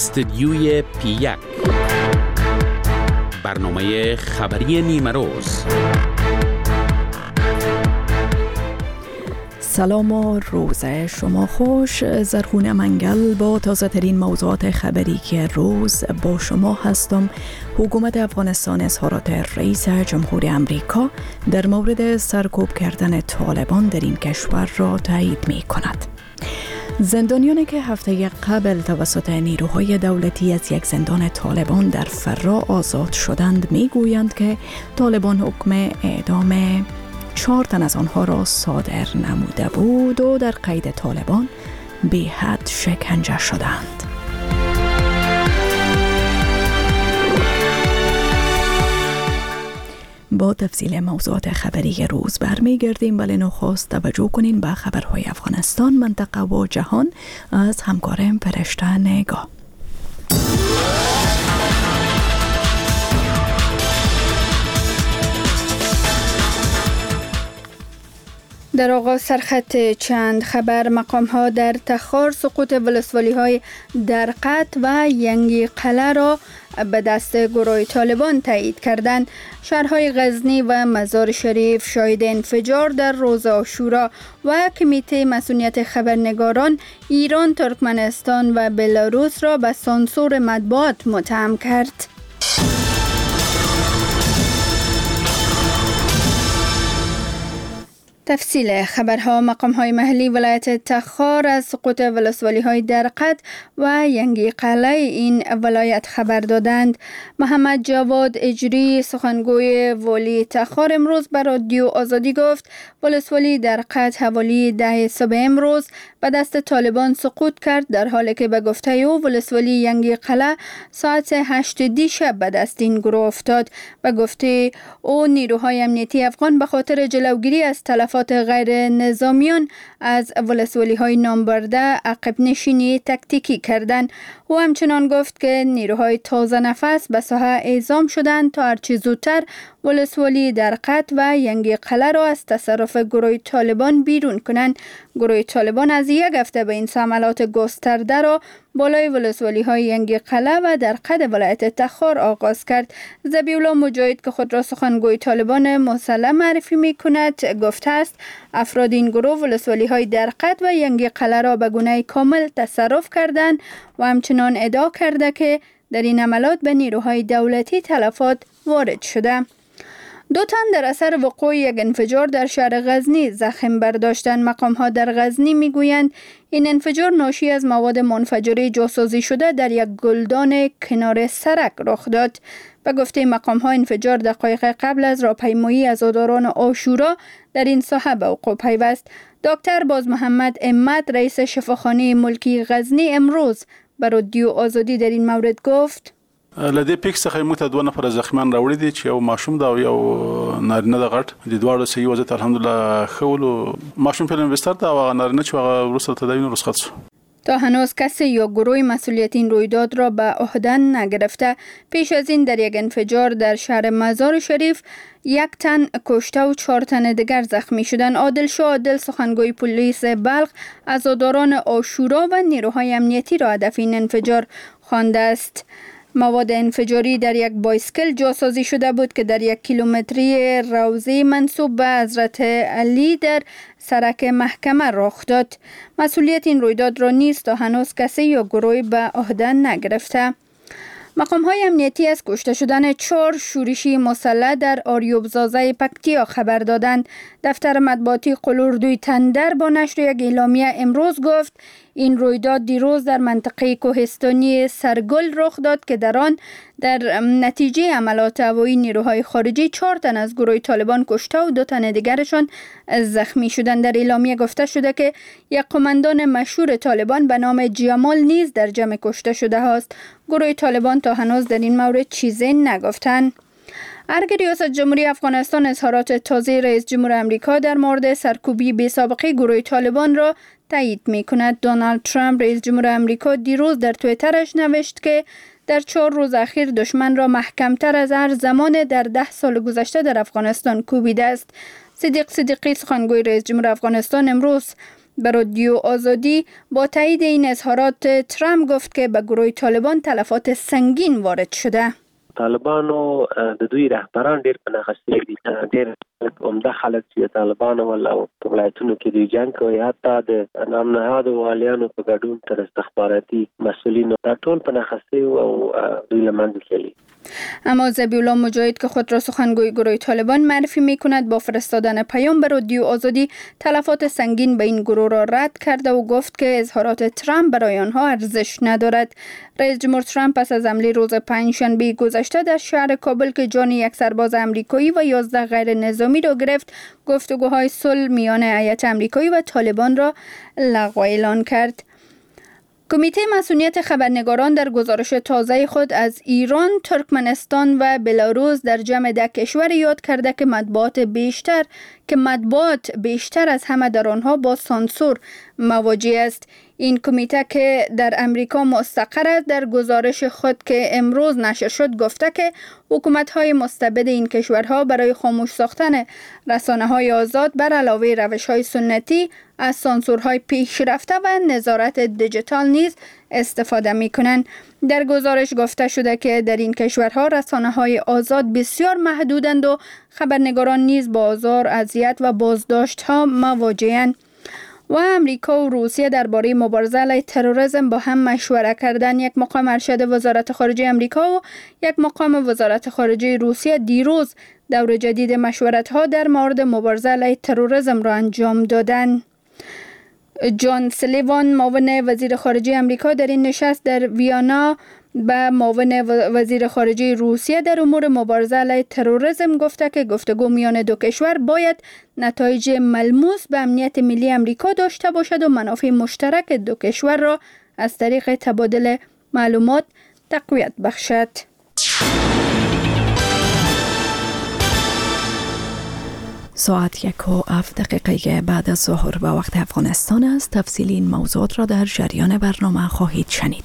استدیوی P1 برنامه خبری نیمه روز. سلام و روز شما خوش. زرخون منگل با تازه ترین موضوعات خبری که روز با شما هستم. حکومت افغانستان اظهارات رئیس جمهور امریکا در مورد سرکوب کردن طالبان در این کشور را تایید می کند. زندانیانی که هفته قبل توسط نیروهای دولتی از یک زندان طالبان در فرا آزاد شدند می گویند که طالبان حکم اعدام 4 تن از آنها را صادر نموده بود و در قید طالبان به حد شکنجه شدند. با تفصیل موضوعات خبری روز برمیگردیم، ولی نخست توجه کنین به خبرهای افغانستان، منطقه و جهان از همکارم فرشته نگاه. در آغاز سرخط چند خبر: مقام‌ها در تخار سقوط ولسوالی‌های درقط و ینگی قلعه را به دست گروه طالبان تایید کردند. شهرهای غزنی و مزار شریف شاهد انفجار در روز عاشورا و کمیته مسئولیت خبرنگاران ایران، ترکمنستان و بلاروس را به سانسور مطبوعات متهم کرد. تفصیل خبرها: مقام‌های محلی ولایت تخار از سقوط ولسوالی‌های درقط و ینگی قلعه این ولایت خبر دادند. محمد جواد اجری، سخنگوی والی تخار، امروز به رادیو آزادی گفت ولسوالی درقط حوالی 10 صبح امروز به دست طالبان سقوط کرد، در حالی که به گفته او ولسوالی ینگی قلعه ساعت 8 شب به دست این گروه افتاد. به گفته او نیروهای امنیتی افغان به خاطر جلوگیری از تلفات غیر نظامیان از ولسوالی‌های نامبرده عقب نشینی تکتیکی کردند. او همچنان گفت که نیروهای تازه نفس به ساحه اعزام شدند تا هرچه زودتر ولسوالی درقط و ینگی قلعه را از تصرف گروه طالبان بیرون کنند. گروه طالبان از یک هفته به این حملات گسترده را بالای ولسوالی‌های ینگی قلعه و درقط ولایت تخار آغاز کرد. ذبیح‌الله مجاهد که خود را سخنگوی طالبان مسلح معرفی می‌کند گفته است افراد این گروه ولسوالی‌های درقط و ینگی قلعه را به گونه کامل تصرف کردند و همچنان ادعا کرده که در این حملات به نیروهای دولتی تلفات وارد شده. 2 تن در اثر وقوع یک انفجار در شهر غزنی زخم برداشتند. مقام‌ها در غزنی می‌گویند این انفجار ناشی از مواد منفجره جاسازی شده در یک گلدان کنار سرک رخ داد. به گفته مقام‌ها انفجار دقایق قبل از راهپیمایی عزاداران عاشورا در این ساحه به وقوع پیوست. دکتر باز محمد امت، رئیس شفاخانه ملکی غزنی، امروز به رادیو آزادی در این مورد گفت لدې پیک څخه موږ ته 2 نفر زخمیان راوړي دي چې یو ماشوم دا او یو نارینه د غټ د دواړو صحیح وضعیت الحمدلله خولو ماشوم په انوستر دا او نارینه چې هغه وروسته تداوی رخصت شو. تا هنوز کسی یا گروه مسئولیت این رویداد را به عهده نگرفته. پیش از این در یک انفجار در شهر مزار شریف 1 تن کشته و 4 تن دیگر زخمی شدند. عادل شاه عادل، سخنگوی پلیس بلخ، عزاداران عاشورا و نیروهای امنیتی را هدف این انفجار خوانده است. مواد انفجاری در یک بایسکل جاسازی شده بود که در 1 کیلومتری روضه منسوب به حضرت علی در سرک محکمه رخ داد. مسئولیت این رویداد را نیز تا هنوز کسی یا گروهی به عهده نگرفته. مقام‌های امنیتی از کشته شدن 4 شورشی مسلح در آریوبزازه پکتیا خبر دادند. دفتر مطبوعاتی قلوردوی تندر با نشر یک اعلامیه امروز گفت این رویداد دیروز در منطقه کوهستانی سرگل رخ داد که در آن در نتیجه حملات هوایی نیروهای خارجی 4 تن از گروه طالبان کشته و 2 تن دیگرشان زخمی شدند. در اعلامیه گفته شده که یک قماندان مشهور طالبان به نام جیامال نیز در جمع کشته شده است. گروه طالبان تا هنوز در این مورد چیزی نگفتند. ارگ ریاست جمهوری افغانستان اظهارات تازه رئیس جمهور امریکا در مورد سرکوبی بی‌سابقه گروه طالبان را تایید می کند. دونالد ترامپ رئیس جمهور امریکا دیروز در توییترش نوشت که در 4 روز اخیر دشمن را محکمتر از هر زمان در 10 سال گذشته در افغانستان کوبیده است. صدیق صدیقی، سخنگوی رئیس جمهور افغانستان، امروز به رادیو آزادی با تایید این اظهارات ترامپ گفت که به گروه طالبان تلفات سنگین وارد شده. طالبان او د دوی رهبران ډېر په ناخوښۍ دي، ډېر عمده خلک چې طالبان ولا ولایتونو کې د جنگ کوي، حتی د نامنهادو والیانو په ګډون تر استخباراتي مسئولینو دا ټول په ناخوښۍ او دوی له منځه تللي. اما ذبیحالله مجاهد که خود را سخنگوی گروه طالبان معرفی می کند با فرستادن پیام به رادیو آزادی تلفات سنگین به این گروه را رد کرده و گفت که اظهارات ترامپ برای آنها ارزش ندارد. رئیس جمهور ترامپ پس از حمله روز پنجشنبه گذشته در شهر کابل که جان یک سرباز آمریکایی و 11 غیر نظامی را گرفت، گفتگوهای صلح میان هیئت آمریکایی و طالبان را لغو اعلان کرد. کمیته مسئولیت خبرنگاران در گزارش تازه خود از ایران، ترکمنستان و بلاروس در جمع 10 کشور یاد کرده که مطبوعات بیشتر از همه در آنها با سانسور مواجه است. این کمیته که در امریکا مستقر است در گزارش خود که امروز نشر شد گفته که حکومت‌های مستبد این کشورها برای خاموش ساختن رسانه‌های آزاد بر علاوه روش‌های سنتی از سانسورهای پیشرفته و نظارت دیجیتال نیز استفاده می‌کنند. در گزارش گفته شده که در این کشورها رسانه‌های آزاد بسیار محدودند و خبرنگاران نیز با آزار، اذیت و بازداشت‌ها مواجه‌اند. و امریکا و روسیه درباره مبارزه علیه تروریسم با هم مشوره کردند. یک مقام ارشد وزارت خارجه امریکا و یک مقام وزارت خارجه روسیه دیروز دور جدید مشورت‌ها در مورد مبارزه علیه تروریسم را انجام دادند. جان سلیوان معاون وزیر خارجه امریکا در این نشست در ویانا به معاون وزیر خارجه روسیه در امور مبارزه علیه تروریسم گفته که گفتگو میان دو کشور باید نتایج ملموس به امنیت ملی امریکا داشته باشد و منافع مشترک دو کشور را از طریق تبادل معلومات تقویت بخشد. ساعت 1:07 بعد از ظهر به وقت افغانستان است. تفصیل این موضوعات را در جریان برنامه خواهید شنید.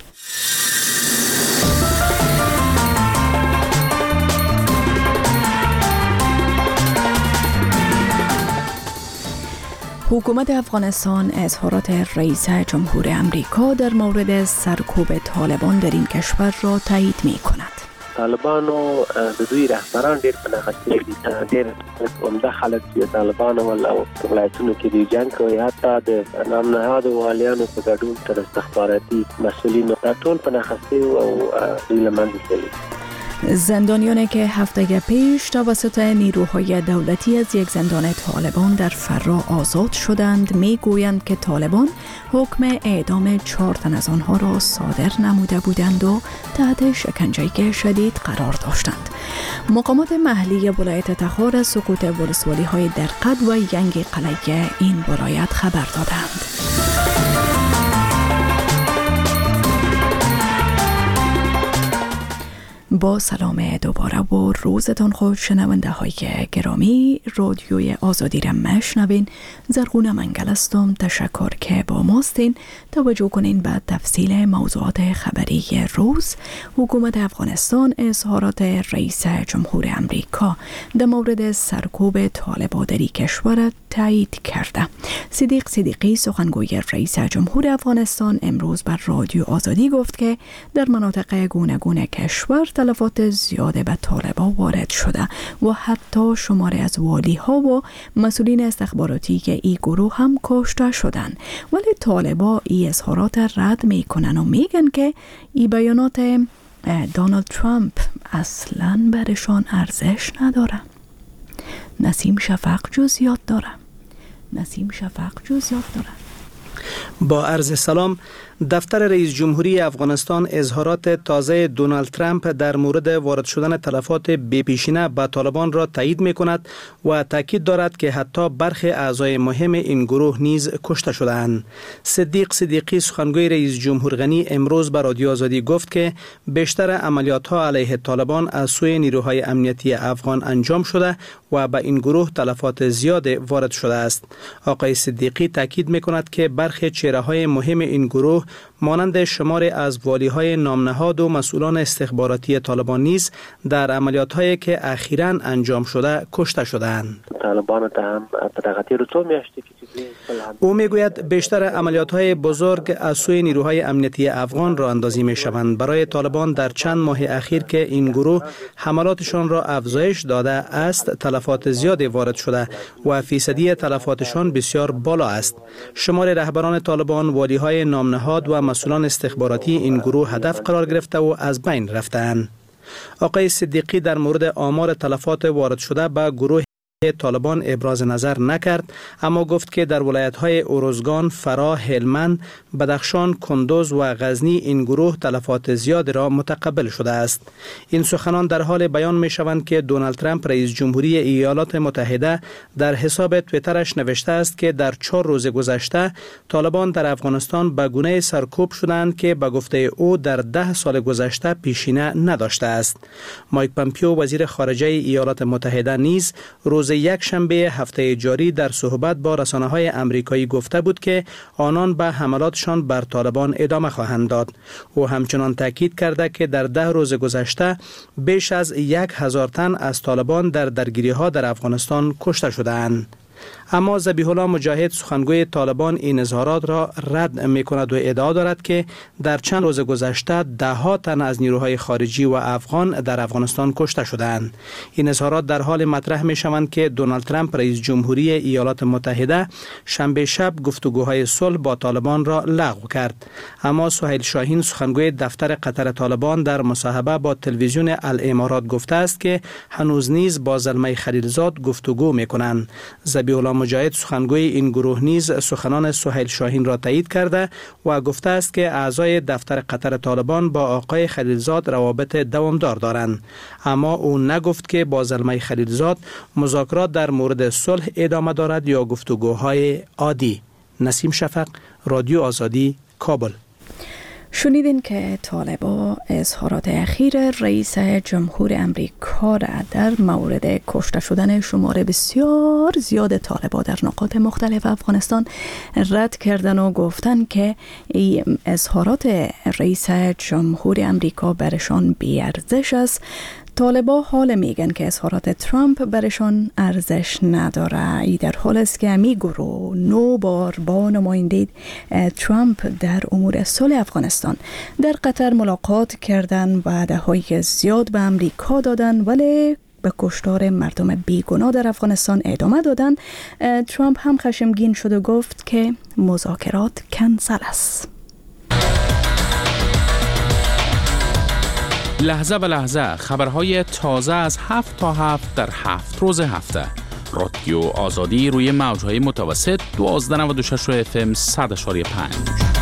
حکومت افغانستان اظهارات رئیس جمهور امریکا در مورد سرکوب طالبان در این کشور را تایید می کند. طالبان او د دوی رهبران ډېر په ناخوښۍ دي، ډېر عمده خلک چې طالبان ولا ولایتونو کې د جنگ کوي، حتی د نامنهادو والیانو په ګډون تر استخباراتي مسئولینو دا ټول په ناخوښۍ او دوی له منځه تللي. زندانیانی که هفته پیش توسط نیروهای دولتی از یک زندان طالبان در فرا آزاد شدند میگویند که طالبان حکم اعدام 4 تن از آنها را صادر نموده بودند و تحت شکنجه شدید قرار داشتند. مقامات محلی ولایت تخار از سقوط ولسوالی‌های درقد و ینگ قلعه این ولایت خبر دادند. با سلام دوباره و روزتان خوش شنونده های گرامی. رادیوی آزادی را مشنوین. زرغون منگل هستم. تشکر که با ماستین. توجه کنین به تفصیل موضوعات خبری روز. حکومت افغانستان اظهارات رئیس جمهور امریکا در مورد سرکوب طالبان در کشور تایید کرده. صدیق صدیقی سخنگوی رئیس جمهور افغانستان امروز بر رادیو آزادی گفت که در مناطق گوناگون کشور تلفات زیاده به طالبان وارد شده و حتی شماری از والی‌ها و مسئولین استخباراتی که این گروه هم کشته شدند. ولی طالبان این اظهارات رد میکنن و میگن که این بیانات دونالد ترامپ اصلاً برشان ارزش نداره. نسیم شفق جزئیات داره. با عرض سلام. دفتر رئیس جمهوری افغانستان اظهارات تازه دونالد ترامپ در مورد وارد شدن تلفات بی‌پیشینه به طالبان را تایید می‌کند و تاکید دارد که حتی برخی اعضای مهم این گروه نیز کشته شده‌اند. صدیق صدیقی سخنگوی رئیس جمهور غنی امروز به رادیو آزادی گفت که بیشتر عملیات‌ها علیه طالبان از سوی نیروهای امنیتی افغان انجام شده و به این گروه تلفات زیاد وارد شده است. آقای صدیقی تاکید می‌کند که برخی چهره‌های مهم این گروه مانند شماری از والی‌های نامنهاد و مسئولان استخباراتی طالبان نیز در عملیات‌هایی که اخیراً انجام شده کشته شدند. طالبان ته هم په دغه تیرو څو میاشتو کې چې او میگوید بیشتر عملیات‌های بزرگ از سوی نیروهای امنیتی افغان را اندازی می‌شوند. برای طالبان در چند ماه اخیر که این گروه حملاتشان را افزایش داده است، تلفات زیادی وارد شده و فیصدی تلفاتشان بسیار بالا است. شمار رهبران طالبان، والی‌های نامنهاد و مسئولان استخباراتی این گروه هدف قرار گرفته و از بین رفتند. آقای صدیقی در مورد آمار تلفات وارد شده به گروه طالبان ابراز نظر نکرد، اما گفت که در ولایت‌های اروزگان، فرا، هلمند، بدخشان، کندوز و غزنی این گروه تلفات زیاد را متقبل شده است. این سخنان در حال بیان می‌شوند که دونالد ترامپ رئیس جمهوری ایالات متحده در حساب توییترش نوشته است که در 4 روز گذشته طالبان در افغانستان به گونه سرکوب شدند که به گفته او در 10 سال گذشته پیشینه نداشته است. مایک پامپیو وزیر خارجه ایالات متحده نیز روز یک شنبه هفته جاری در صحبت با رسانه‌های آمریکایی گفته بود که آنان به حملاتشان بر طالبان ادامه خواهند داد. او همچنان تاکید کرده که در 10 روز گذشته بیش از 1000 تن از طالبان در درگیری‌ها در افغانستان کشته شده‌اند. اما ذبیح الله مجاهد سخنگوی طالبان این اظهارات را رد می‌کند و ادعا دارد که در چند روز گذشته 10 تن از نیروهای خارجی و افغان در افغانستان کشته شدند. این اظهارات در حال مطرح می‌شوند که دونالد ترامپ رئیس جمهوری ایالات متحده شنبه شب گفتگوهای صلح با طالبان را لغو کرد. اما سهیل شاهین سخنگوی دفتر قطر طالبان در مصاحبه با تلویزیون الامارات گفته است که هنوز نیز با زلمه خلیلزاد گفتگو می‌کنند. ذبیح الله مجاهد سخنگوی این گروه نیز سخنان سهیل شاهین را تایید کرده و گفته است که اعضای دفتر قطر طالبان با آقای خلیلزاد روابط دوامدار دارند، اما او نگفت که با زلمه خلیلزاد مذاکرات در مورد صلح ادامه دارد یا گفتگوهای عادی. نسیم شفق، رادیو آزادی، کابل. شنیدین که طالبان اظهارات اخیر رئیس جمهور امریکا را در مورد کشته شدن شمار بسیار زیاد طالبان در نقاط مختلف افغانستان رد کردن و گفتن که اظهارات رئیس جمهور امریکا برشان بی‌ارزش است. طالبان حال میگن که اظهارات ترامپ برشان ارزش نداره. ای در حال است که امی گروه 9 بار با نماینده ترامپ در امور صلح افغانستان در قطر ملاقات کردن، وعده‌های زیاد به امریکا دادن ولی به کشتار مردم بیگناه در افغانستان ادامه دادن. ترامپ هم خشمگین شد و گفت که مذاکرات کنسل است. لحظه به لحظه خبرهای تازه از 7 تا 7 در 7 روز هفته. رادیو آزادی روی موجهای متوسط 1296 FM 100.5.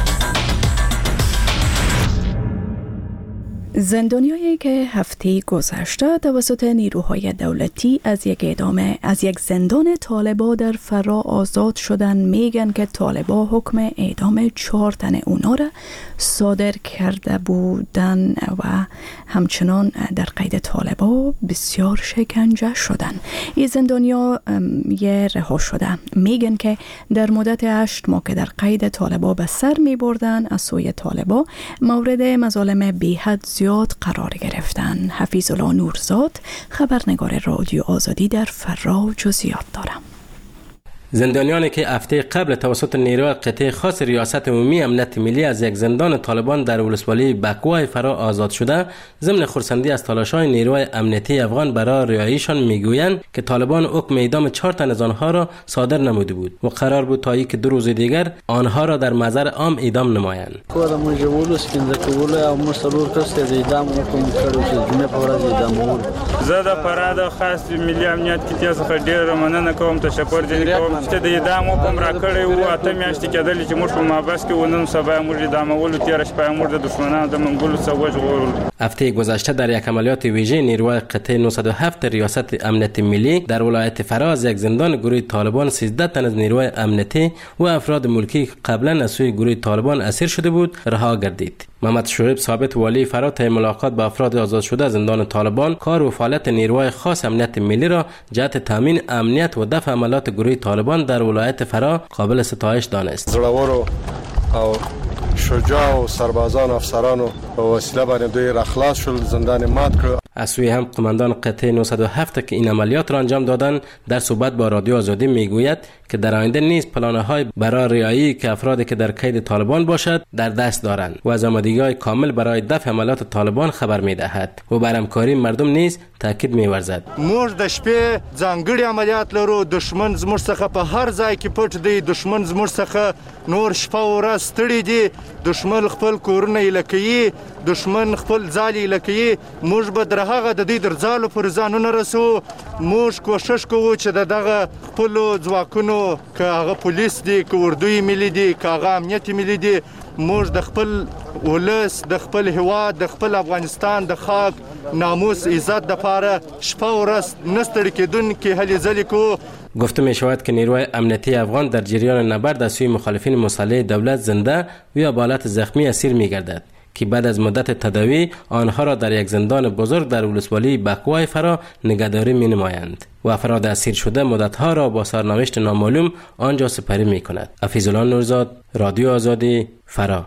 زندانیایی که هفته گذشته توسط نیروهای دولتی از یک زندان طالبان در فرا آزاد شدن میگن که طالبان حکم اعدام 4 تن اونا را صادر کرده بودن و همچنان در قید طالبان بسیار شکنجه شدن. این زندانیا رها شده میگن که در مدت 8 ماه که در قید طالبان به سر می بردن از سوی طالبان مورد مظالم بی‌حد زیاد قرار گرفتن. حفیظ الله نورزاد، خبرنگار رادیو آزادی در فرا، جزئیات دارم. زندانیانی که هفته قبل توسط نیروی قطعه خاص ریاست عمومی امنیت ملی از یک زندان طالبان در ولسوالی بکواه فرا آزاد شده، ضمن خرسندی از تلاش‌های نیروی امنیتی افغان برای رهاییشان میگویند که طالبان حکم اعدام 4 تن از آنها را صادر نموده بود و قرار بود تا یک 2 روز دیگر آنها را در محضر عام اعدام نمایند. زه د فراد خاص ملي امنیت کې څخه ډېر مننه کوم، تشکر دې کوم چې د اعدام حکم راکړی و. 8 میاشتې کېدلې چې موږ په محبس کې ونن سبا موږ اعدامولو، تېره شپه موږ د دښمنانو د منګولو څخه وژغورلو. هفته گذشته در یک عملیات ویژه نیروی قطعه 907 ریاست امنیت ملی در ولایت فرا از یک زندان گروه طالبان 13 تن از نیروی امنیتی و افراد ملکی قبلا از سوی گروه طالبان اسیر شده بود رها گردید. محمد شعیب ثابت والی فرا طی ملاقات با افراد آزاد شده زندان طالبان کار و فعالیت نیروهای خاص امنیت ملی را جهت تامین امنیت و دفع عملیات گروه طالبان در ولایت فرا قابل ستایش دانست. او شجاع و سربازان افسران و وسیله باندې دوی راخلاص شول، زندان مات کړ. از سوی هم قماندان قطعه 907 که این عملیات را انجام دادند در صحبت با رادیو آزادی میگوید که در آینده نیز پلان‌های برای رهایی که افرادی که در قید طالبان باشد در دست دارند و از آمادگی‌های کامل برای دفع حملات طالبان خبر می‌دهد و بر همکاری مردم نیز تاکید می‌ورزد. موږ د شپې ځانګړي عملیات لرو، دشمن زموږ څخه په هر ځای کې پټ دی، دشمن زموږ څخه نور شپه او ورځ ستړي دي، دشمن خپل کورونه یې لکوي، دشمن خپل ځال یې لکوي. موږ به در هغه د دې در ځالو پر ځانونه رسو. موږ کوشش کوو چې دغه خپلو ځواکونو که هغه پولیس دي، که اردوی ملي دي، که هغه امنیت ملي دي، موږ د خپل ولس، د خپل هیواد، د خپل افغانستان د خاک ناموس عزت د پاره شپه و ورځ نستړي کېدونکې هلې ځلې کوو. گفته می شود که نیروی امنیتی افغان در جریان نبرد از سوی مخالفین مسلح دولت زنده و یا به حالت زخمی اسیر می گردد که بعد از مدت تداوی آنها را در یک زندان بزرگ در ولسوالی بکوای فرا نگهداری می نمایند و افراد اسیر شده مدتها را با سرنوشت نامعلوم آنجا سپری می کند. حفیظالله نورزاد، رادیو آزادی، فرا.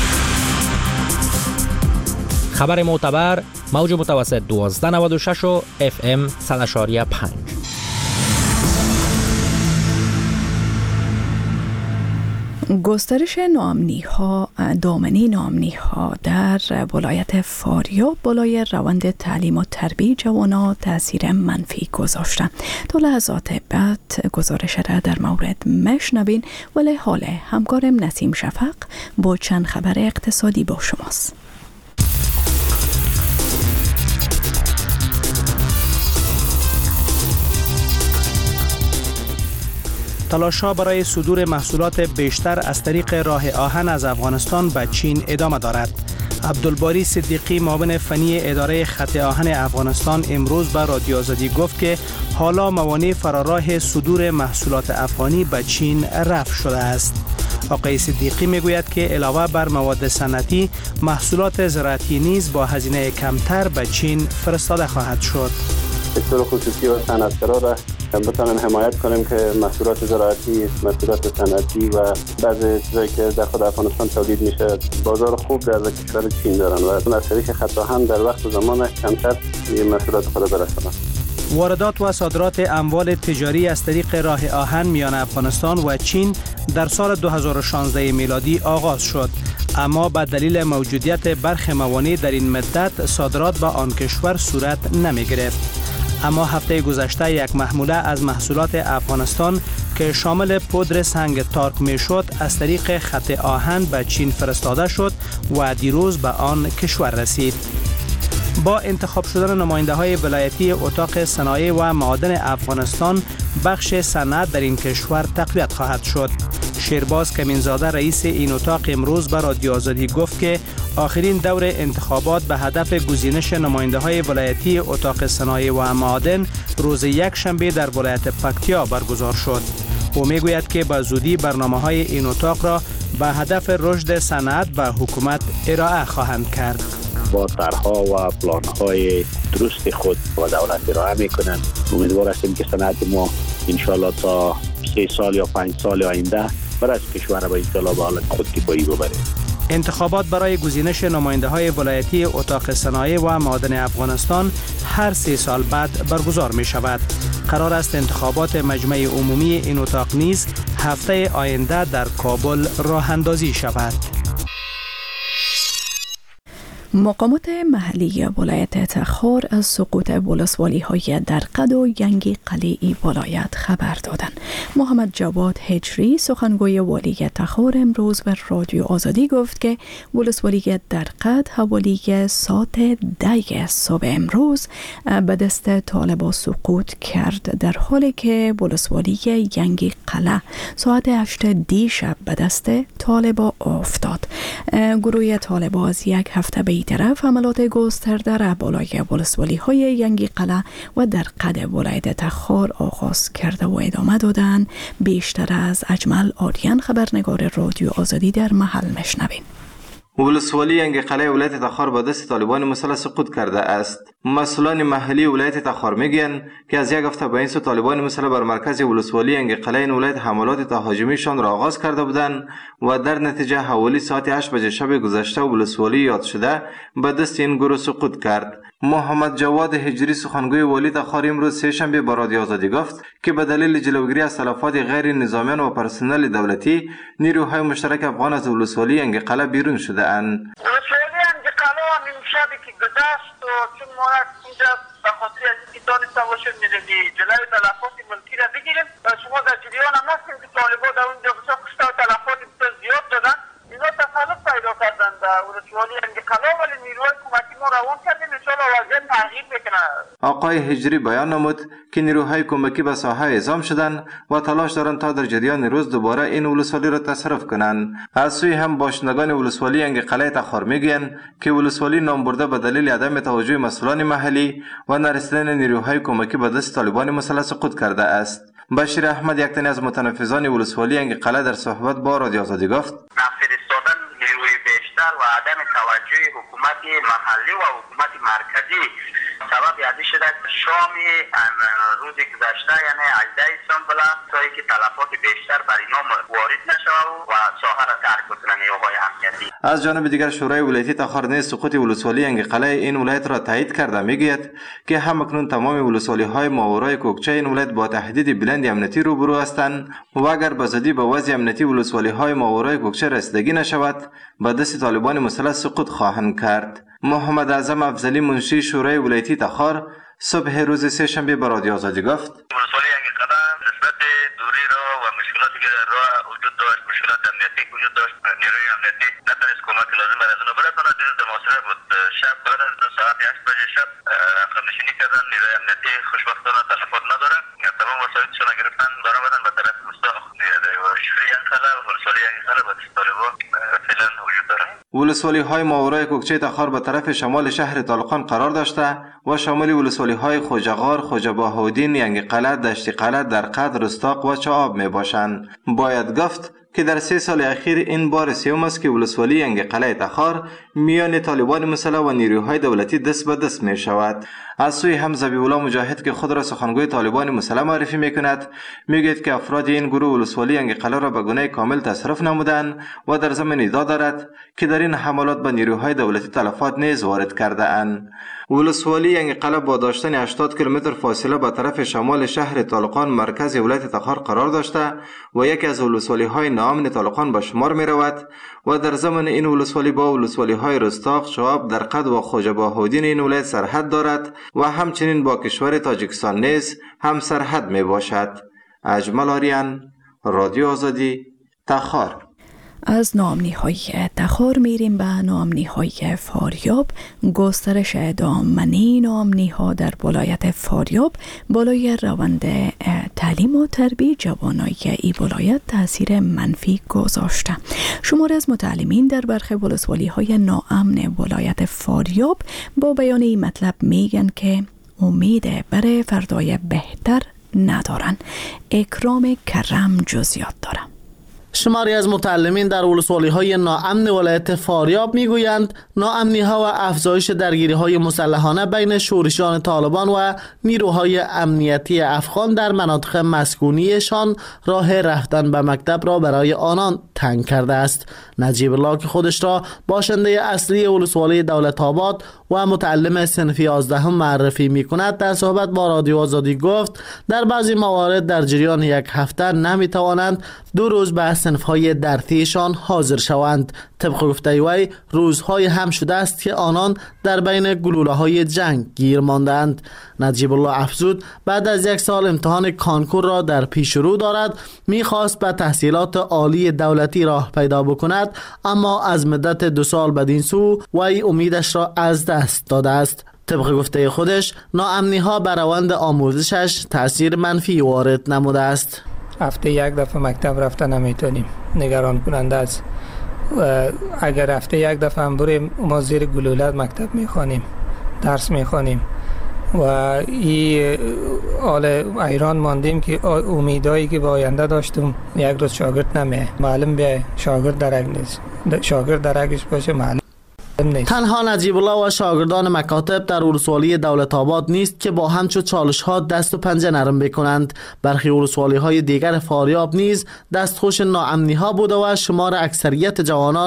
خبر معتبر، موج متوسط 1296 و FM 100.5. گسترش دامنه ناامنی‌ها در ولایت فاریاب بالای روند تعلیم و تربیت جوانان تاثیر منفی گذاشته. تا لحظات بعد گزارش را در مورد مشنوین، ولی حال همکارم نسیم شفق با چند خبر اقتصادی با شماست. تلاش‌ها برای صدور محصولات بیشتر از طریق راه آهن از افغانستان به چین ادامه دارد. عبدالباری صدیقی، معاون فنی اداره خط آهن افغانستان، امروز به رادیو آزادی گفت که حالا موانع فراراه صدور محصولات افغانی به چین رفع شده است. آقای صدیقی میگوید که علاوه بر مواد صنعتی، محصولات زراعتی نیز با هزینه کمتر به چین فرستاده خواهد شد. سکتور خصوصی و صنعتگرا را بتوانیم حمایت کنیم که محصولات زراعتی، محصولات صنعتی و بعضی چیزایی که در خود افغانستان تولید میشه بازار خوب در کشور چین دارن و از طریق خط آهن در وقت و زمان کمتر محصولات خود برسانند. واردات و صادرات اموال تجاری از طریق راه آهن میان افغانستان و چین در سال 2016 میلادی آغاز شد، اما به دلیل موجودیت برخی موانع در این مدت صادرات به آن کشور صورت نمی گرفت. اما هفته گذشته یک محموله از محصولات افغانستان که شامل پودر سنگ تارک می شد از طریق خط آهن به چین فرستاده شد و دیروز به آن کشور رسید. با انتخاب شدن نماینده های ولایتی اتاق صنایع و معادن افغانستان، بخش صنعت در این کشور تقویت خواهد شد. شیرباز کمینزاده رئیس این اتاق امروز به رادیو آزادی گفت که آخرین دور انتخابات به هدف گزینش نماینده های ولایتی اتاق صنایع و معادن روز یک شنبه در ولایت پکتیا برگزار شد. او میگوید که به زودی برنامه های این اتاق را به هدف رشد صنعت به حکومت ارائه خواهند کرد. با طرح‌ها و پلان‌های درست خود و دولت ارائه می‌کنند. امیدوار هستیم که صنعت ما انشالله تا 3 سال یا 5 سال آینده برای کشور به اصطلاح به حالت خودکفایی ببره. انتخابات برای گزینش نماینده های ولایتی اتاق صنایع و معادن افغانستان هر 3 سال بعد برگزار می شود. قرار است انتخابات مجمع عمومی این اتاق نیز هفته آینده در کابل راه اندازی شود. مقامات محلی ولایت تخار از سقوط ولسوالی های درقد و ینگی قلیعی ولایت خبر دادند. محمد جواد هجری، سخنگوی والی تخار، امروز به رادیو آزادی گفت که ولسوالی درقد حوالی ساعت 10 صبح امروز به دست طالبان سقوط کرد، در حالی که ولسوالی ینگی قلعه ساعت 8 دیشب به دست طالبان افتاد. گروه طالبان از یک هفته به طرف حملات گسترده را بالای ولسوالی های ینگی قلعه و درقد ولایت تخار آغاز کرده و ادامه دادن. بیشتر از اجمل آریان، خبرنگار رادیو آزادی، در محل مشنوین. ولسوالی ینگ قلعه ولایت تخار به دست طالبان مسلح سقوط کرده است. مسئولان محلی ولایت تخار میگن که از یک هفته به این سو طالبان مسلح بر مرکز ولسوالی ینگ قلعه این ولایت حملات تهاجمیشان را آغاز کرده بودند و در نتیجه حوالی ساعت 8 بجه شب گذشته ولسوالی یاد شده به دست این گروه سقوط کرد. محمد جواد هجری سخنگوی والی تخار امروز سه‌شنبه به رادیو آزادی گفت که به دلیل جلوگیری از تلفات غیر نظامیان و پرسنل دولتی نیروهای مشترک افغان از ولسوالی انگقله بیرون شده اند. ولسوالی انگقله همین شبی که گذشت و چون ما اینجا به خاطر از اینکه دانسته باشیم جلوی تلفات ملکی را بگیریم و شما در جریان هم هستیم که طالبان در اونجا بسیار کشته و تلفات بسیار زیاد دادن. اینا تسلط پیدا کردن در ولسوالی انگقله ولی نیروهای کمکی ما روان کردیم انشاءالله وضعیت تغییر بکنه. آقای هجری بیان نمود که نیروهای کمکی به ساحه اعزام شدند و تلاش دارند تا در جریان روز دوباره این ولسوالی را تصرف کنند. از سوی هم باشندگان ولسوالی انگقله تخار میگویند که ولسوالی نام برده به دلیل عدم توجه مسئولان محلی و نرسیدن نیروهای کمکی به دست طالبان مسلح سقوط کرده است. بشیر احمد یک تن از متنفذان ولسوالی انگقله در صحبت با رادیو آزادی گفت فرستادن نیروی بیشتر و عدم توجه حکومت محلی و حکومت مرکزی سبب یادی شده شام روز گذشته یعنی 18 سامبلا تایی که تلفات بیشتر بر اینا وارد نشود و ساحه را ترک بکنن نیروهای امنیتی. از جانب دیگر شورای ولایتی تخار نیز سقوط ولسوالی انگقله این ولایت را تایید کرده میگوید که همکنون تمام ولسوالی های ماورای کوکچه این ولایت با تهدید بلند امنیتی روبرو هستند و اگر بزودی به وضع امنیتی ولسوالی های ماورای کوکچه رسیدگی نشود به دست طالبان مسلح سقوط خواهند کرد. محمد اعظم افضلی منشی شورای ولایتی تخار صبح روز سه‌شنبه به رادیو آزادی گفت ولسوالی انگقله نسبت دوری را و مشکلاتی که در راه وجود داشت مشکلات امنیتی وجود داشت نیروی امنیتی نتونست کمک لازم برای از اونها برساند. دیروز در محاصره بود شب بعد از ساعت 8 بجه شب عقب نشینی کردن. نیروی امنیتی خوشبختانه تلفات نداره. تمام وسایلشون را گرفتن دارن بدن به طرف روستا شوری انقله و ولسوالی انقله به دست طالبان فعلا وجود داره. ولسوالی های ماورای کوکچه تخار به طرف شمال شهر طالقان قرار داشته و شامل ولسوالی های خوجغار، خوجباهودین، ینگقله، دشتقله، درقد، رستاق و چعاب می باشند. باید گفت که در 3 سال اخیر این بار سوم است که ولسوالی ینگقله تخار میان طالبان مسلح و نیروهای دولتی دست به دست می شود. از سوی هم ذبیح الله مجاهد که خود را سخنگوی طالبان مسلح معرفی می کند میگوید که افراد این گروه ولسوالی ینگقله را به گونه کامل تصرف نمودند و در ضمن ادعا دارد که در این حملات به نیروهای دولتی تلفات نیز وارد کرده اند. ولسوالی ینگقله با داشتن 80 کیلومتر فاصله به طرف شمال شهر طالقان مرکز ولایت تخار قرار داشته و یکی از ولسوالی های ناامن طالقان به شمار می رود و در ضمن این ولسوالی با ولسوالی های رستاق، شعاب، درقد و خوجباهودین این ولایت سرحد دارد و همچنین با کشور تاجیکستان نیز هم سرحد می باشد. اجمل آریان، رادیو آزادی، تخار. از ناامنی‌های تخار میریم به ناامنی‌های فاریاب. گسترش دامنه ناامنی‌ها در ولایت فاریاب بالای روند تعلیم و تربیت جوانای این ولایت تاثیر منفی گذاشته. شمار از متعلمین در برخی ولسوالی‌های ناامن ولایت فاریاب با بیان این مطلب میگن که امید برای فردای بهتر ندارن. اکرام کرم جزئیات داره. شماری از متعلمین در ولسوالی‌های ناامن ولایت فاریاب میگویند ناامنی‌ها و افزایش درگیری‌های مسلحانه بین شورشیان طالبان و نیروهای امنیتی افغان در مناطق مسکونیشان راه رفتن به مکتب را برای آنان تنگ کرده است. نجیب الله که خودش را باشنده اصلی ولسوالی دولت‌آباد و متعلم صنف 11 معرفی می‌کند در صحبت با رادیو آزادی گفت در بعضی موارد در جریان یک هفته نمی‌توانند 2 روز به صنف‌های درسیشان حاضر شوند. طبق گفته وی روزهای هم شده است که آنان در بین گلوله‌های جنگ گیر ماندند. نجیب الله افزود بعد از 1 سال امتحان کانکور را در پیش رو دارد، می‌خواست به تحصیلات عالی دولتی راه پیدا بکند، اما از مدت 2 سال بدین سو وی امیدش را از دست داده است. طبق گفته خودش ناامنی‌ها بر روند آموزشش تأثیر منفی وارد نموده است. هفته 1 دفعه مکتب رفته نمیتونیم، نگران کننده است. اگر هفته 1 دفعه هم بریم ما زیر گلوله مکتب میخوانیم، درس میخوانیم و این حال ایران ماندیم که امیدایی که با آینده داشتم 1 روز شاگرد نمیه. معلم بیای شاگرد درک نیست، شاگرد درکش باشه معلم. تنها نجیب الله و شاگردان مکاتب در ولسوالی دولت‌آباد نیست که با همچو چالش‌ها دست و پنجه نرم بکنند. برخی ولسوالی‌های دیگر فاریاب نیز دستخوش ناامنی‌ها بوده و شمار اکثریت جوانان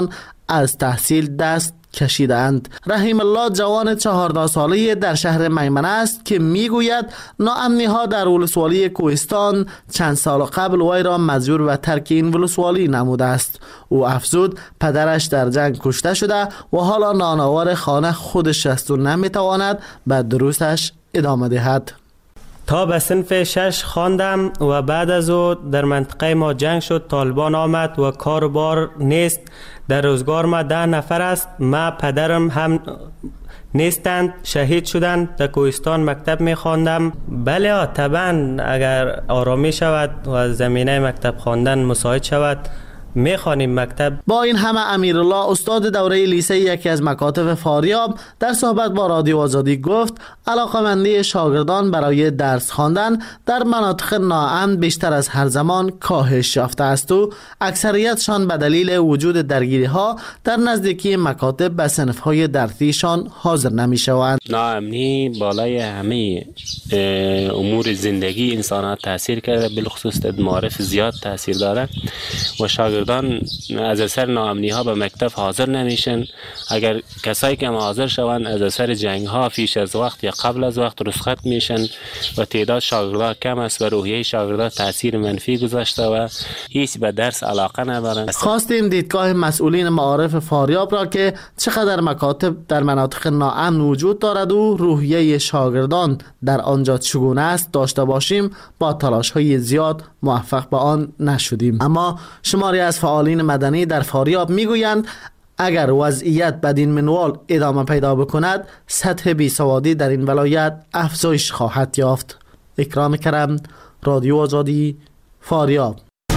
از تحصیل دست کشیدند. رحیم الله جوان 14 ساله در شهر میمنه است که میگوید ناامنی ها در ولسوالی کوهستان چند سال قبل وی را مجبور به ترک این ولسوالی نموده است. او افزود پدرش در جنگ کشته شده و حالا نانآور خانه خودش است و نمیتواند به دروسش ادامه دهد. تا به صنف 6 خواندم و بعد از او در منطقه ما جنگ شد، طالبان آمد و کار و بار نیست. در روزگار ما 10 نفر است، ما پدرم هم نیستند، شهید شدند. در کوهستان مکتب می خواندم. بله طبعا اگر آرامی شود و زمینه مکتب خواندن مساعد شود میخوانیم مکتب. با این همه امیرالله استاد دوره لیسه یکی از مکاتب فاریاب در صحبت با رادیو آزادی گفت علاقمندی شاگردان برای درس خواندن در مناطق ناامن بیشتر از هر زمان کاهش یافته است و اکثریتشان به دلیل وجود درگیری ها در نزدیکی مکاتب به صنف های درسیشان حاضر نمی شوند. ناامنی بالای همه امور زندگی انسان ها تاثیر کرده، بالخصوص معارف زیاد تاثیر داره و شاگردان از اثر ناامنی ها به مکتب حاضر نمیشن. اگر کسایی که حاضر شوند از اثر جنگ ها پیش از وقت یا قبل از وقت رخصت میشن و تعداد شاگردان کم است و روحیه شاگردان تاثیر منفی گذاشته و هیچ به درس علاقه ندارند. خواستیم دیدگاه مسئولین معارف فاریاب را که چقدر مکاتب در مناطق ناامن وجود دارد و روحیه شاگردان در آنجا چگونه است داشته باشیم. با تلاش های زیاد موفق به آن نشدیم، اما شماری از فعالین مدنی در فاریاب میگویند اگر وضعیت بدین منوال ادامه پیدا بکند سطح بیسوادی در این ولایت افزایش خواهد یافت. اکرام کرم، رادیو آزادی، فاریاب.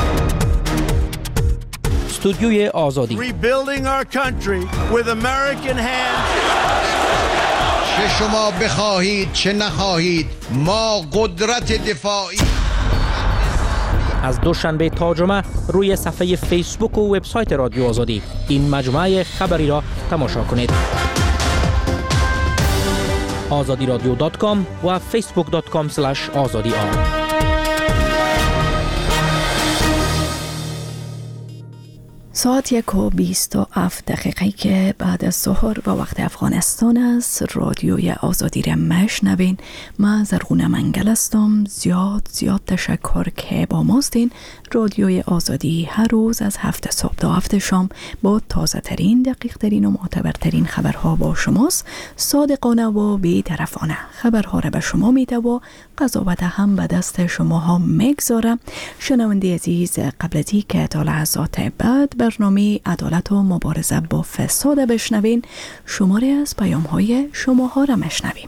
استودیوی آزادی. چه شما بخواهید چه نخواهید ما قدرت دفاعی. از دوشنبه تا جمعه روی صفحه فیسبوک و وبسایت رادیو آزادی این مجموعه خبری را تماشا کنید. azadiradio.com و facebook.com/azadi. ساعت 1:27 که بعد از ظهر و وقت افغانستان است. رادیوی آزادی را میشنوین. من زرغونه منگل هستم. زیاد تشکر که با ماستین. رادیوی آزادی هر روز از 7 صبح تا 7 شام با تازه ترین، دقیق ترین و معتبرترین خبرها با شماست. صادقانه و بی‌طرفانه خبرها را به شما میده و قضاوت هم به دست شما ها میگذاره. شنونده عزیز، قبل از اینکه تا لحظات بعد برنامه عدالت و مبارزه با فساد بشنوین، شماره از پیام های شما ها را میشنویم.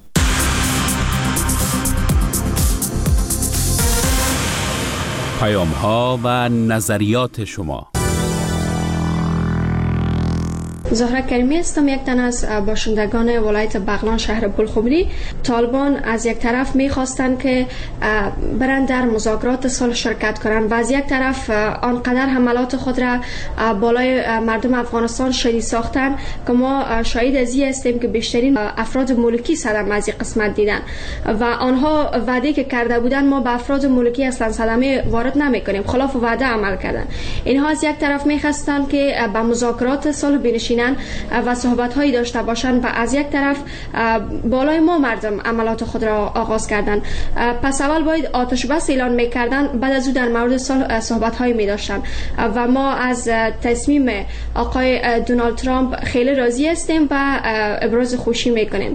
پیام ها و نظریات شما. زهره کریمی هستم، یک تن از باشندگان ولایت بغلان شهر پلخمری. طالبان از یک طرف می‌خواستند که برند در مذاکرات صلح شرکت کنند و از یک طرف آنقدر حملات خود را بالای مردم افغانستان شدید ساختند که ما شاهد از این هستیم که بیشترین افراد ملکی صدمه از این قسمت دیدن و آنها وعده که کرده بودند ما به افراد ملکی اصلا صدمه وارد نمی‌کنیم، خلاف وعده عمل کردند. اینها از یک طرف می‌خواستند که به مذاکرات صلح بنشینند و صحبت‌هایی داشته باشند و از یک طرف بالای ما مردم عملات خود را آغاز کردند. پس اول باید آتش بس اعلان می‌کردند، بعد از او در مورد صحبت‌هایی می‌داشتند و ما از تصمیم آقای دونالد ترامپ خیلی راضی هستیم و ابراز خوشی می‌کنیم.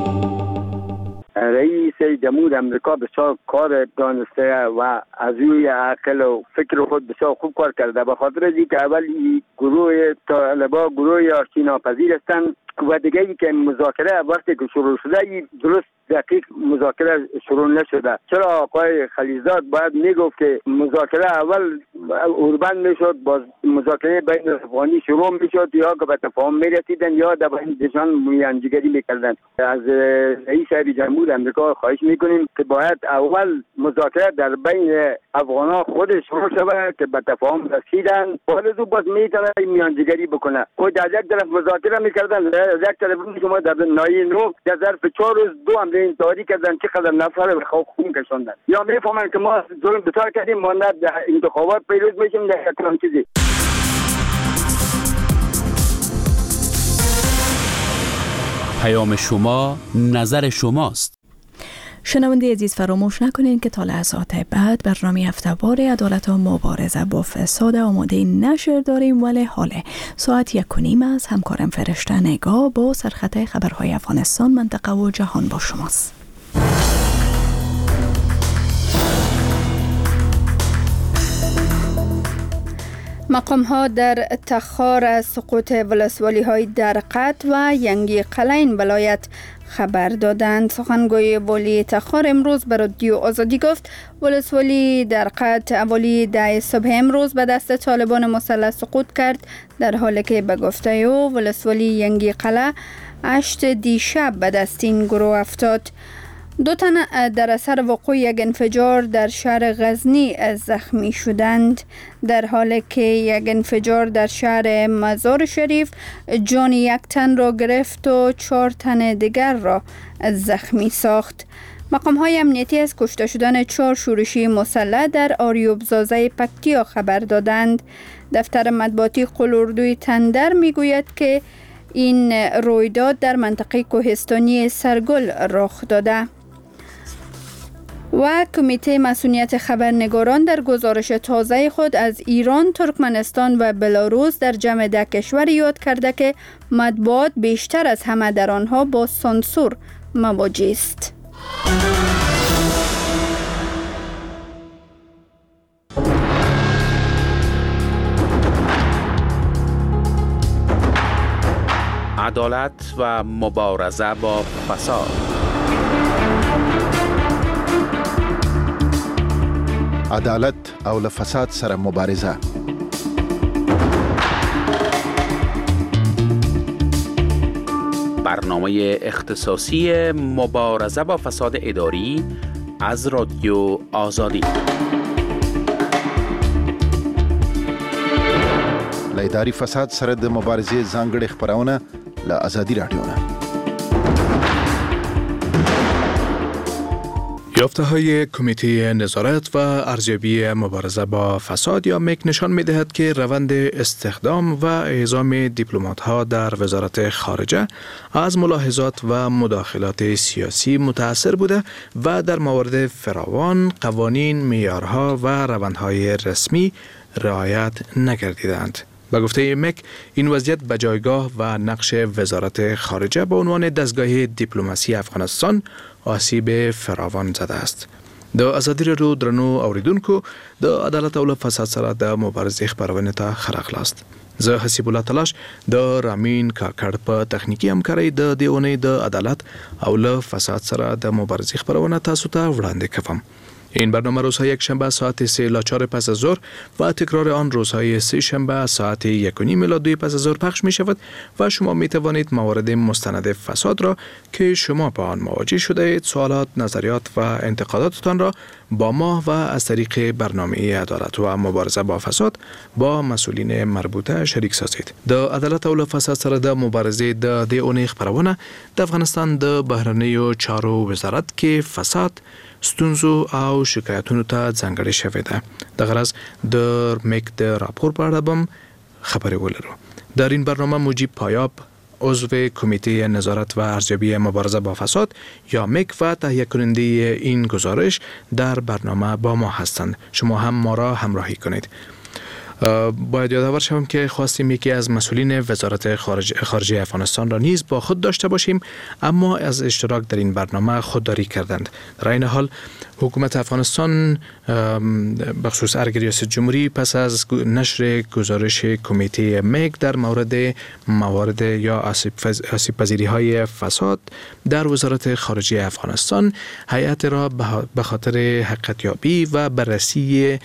رئیس جمهور امریکا بسیار کار دانسته و از روی عقل و فکر خود بسیار خوب کار کرده، به خاطر اینکه اول گروه طالبان گروه آشتی ناپذیر هستند و دیگه ای که مذاکره وقتی که شروع شده درست دقیق مذاکره شروع نشده. چرا آقای خلیزاد باید میگفت که مذاکره اول اوربند میشد، باز مذاکره بین افغانی شروع میشد یا که به تفاهم میرسیدن یا در بین دشان میانجیگری میکردن. از رئیس جمهور امریکا خواهش میکنیم که باید اول مذاکره در بین افغانان خود شروع شود که به تفاهم رسیدن، بعد باز میتونه میانجیگری بکنه. خود در یک طرف مذاکره میکردن، یک طرف شما در نایه نو در ظرف 4 روز 2 حمله انتحاری کردن، چقدر نفر به خون کشاندن. یا میفهمن که ما ظلم بسیار کردیم، ما نه در انتخابات پیروز میشیم نه کدام چیزی. پیام شما نظر شماست. شنونده عزیز، فراموش نکنید که تا لحظات بعد برنامه هفته‌وار عدالت و مبارزه با فساد آماده نشر داریم، ولی حال ساعت 1:30 از همکارم فرشته نگاه با سرخط خبرهای افغانستان، منطقه و جهان با شماست. مقام ها در تخار از سقوط ولسوالی های درقت و ینگی قلعین ولایت خبر دادند. سخنگوی والی تخار امروز به رادیو آزادی گفت ولسوالی درقت اولی 10 صبح امروز به دست طالبان مسلح سقوط کرد، در حالی که به گفته او ولسوالی ینگی قلعه 8 دیشب به دست این گروه افتاد. 2 تن در اثر وقوع یک انفجار در شهر غزنی زخمی شدند، در حالی که یک انفجار در شهر مزار شریف جان 1 تن را گرفت و 4 تن دیگر را زخمی ساخت. مقام های امنیتی از کشته شدن 4 شورشی مسلح در آریوبزازه پکتیا خبر دادند. دفتر مطبوعاتی قلاردوی تندر می گوید که این رویداد در منطقه کوهستانی سرگل رخ داده. و کمیته مسئولیت خبرنگاران در گزارش تازه خود از ایران، ترکمنستان و بلاروس در جمع 10 کشور یاد کرده که مطبوعات بیشتر از همه در آنها با سانسور مواجه است. عدالت و مبارزه با فساد. عدالت او له فساد سره مبارزه. برنامه اختصاصی مبارزه با فساد اداری از رادیو آزادی. له اداري فساد سره د مبارزې ځانګړې خبرونه له آزادي رادیو نه. یافته‌های کمیته نظارت و ارزیابی مبارزه با فساد یا مک نشان می‌دهد که روند استخدام و اعزام دیپلمات‌ها در وزارت خارجه از ملاحظات و مداخلات سیاسی متأثر بوده و در موارد فراوان قوانین، معیارها و روندهای رسمی رعایت نگردیدند. به گفته مک، این وضعیت به جایگاه و نقش وزارت خارجه به عنوان دستگاه دیپلماسی افغانستان آسیب فراوان زده است. د ازادي رادیو درنو اوریدونکو، د عدالت او فساد سره د مبارزې خبرونه ته خراغلاست. زه حسیب الله تلاش د رامین کاکړ په تخنیکی همکارۍ د دیونې د عدالت او فساد سره د مبارزې خبرونه تاسو ته وړاندې کوم. این برنامه روزهای یک شنبه ساعت 3 تا 4 پس از ظهر و تکرار آن روزهای سه شنبه ساعت 1:30 الی 2 پس از ظهر پخش می شود و شما می توانید موارد مستند فساد را که شما با آن مواجه شده اید، سوالات، نظریات و انتقاداتتان را با ما و از طریق برنامه عدالت و مبارزه با فساد با مسئولین مربوطه شریک سازید. د عدالت او فساد سره د مبارزې د اونۍ خبرونه د افغانستان د بهرنیو چارو وزارت کې فساد، ستونزو او شکایتونو ته ځانګړې شوې ده. د غرض د مک د راپور په اړه بم خبرې ولرو. در این برنامه مجیب پایاب، عضو کمیته نظارت و ارزیابی مبارزه با فساد یا مک و تهیه کننده این گزارش در برنامه با ما هستند. شما هم ما را همراهی کنید. باید یادآور شوم که خواستیم یکی از مسئولین وزارت خارجه افغانستان را نیز با خود داشته باشیم، اما از اشتراک در این برنامه خودداری کردند. در این حال حکومت افغانستان بخصوص ارگ ریاست جمهوری پس از نشر گزارش کمیته مک در موارد یا آسیب پذیری های فساد در وزارت خارجه افغانستان، هیئت را به خاطر حقیقت یابی و بررسی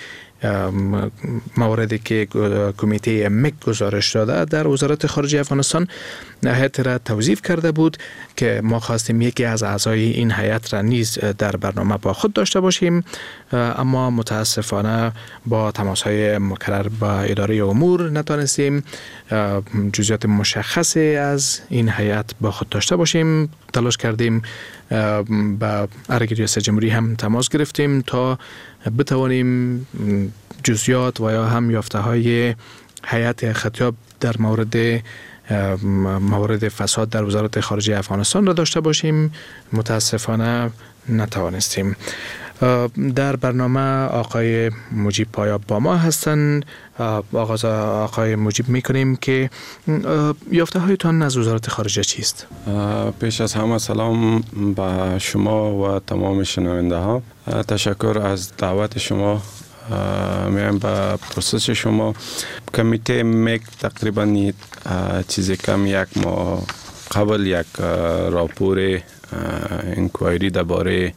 مواردی که کمیته مک گزارش داده در وزارت خارجه افغانستان هیئت را توظیف کرده بود که ما خواستیم یکی از اعضای این هیئت را نیز در برنامه با خود داشته باشیم، اما متاسفانه با تماس‌های مکرر با اداره امور نتوانستیم جزئیات مشخصی از این هیئت با خود داشته باشیم. تلاش کردیم با ارگ ریاست جمهوری هم تماس گرفتیم تا بتوانیم جزئیات و یا هم یافته‌های هیئت خطاب در مورد موارد فساد در وزارت خارجه افغانستان را داشته باشیم. متاسفانه نتوانستیم. در برنامه آقای مجیب پایاب با ما هستند. آغاز آقای مجیب میکنیم که یافته هایتان از وزارت خارجه چیست؟ پیش از همه سلام به شما و تمام شنونده ها. تشکر از دعوت شما. میایم به پروسس شما. کمیته میک تقریبا چیزی کم یک ماه قبل یک راپور انکوایری درباره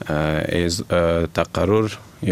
تقرر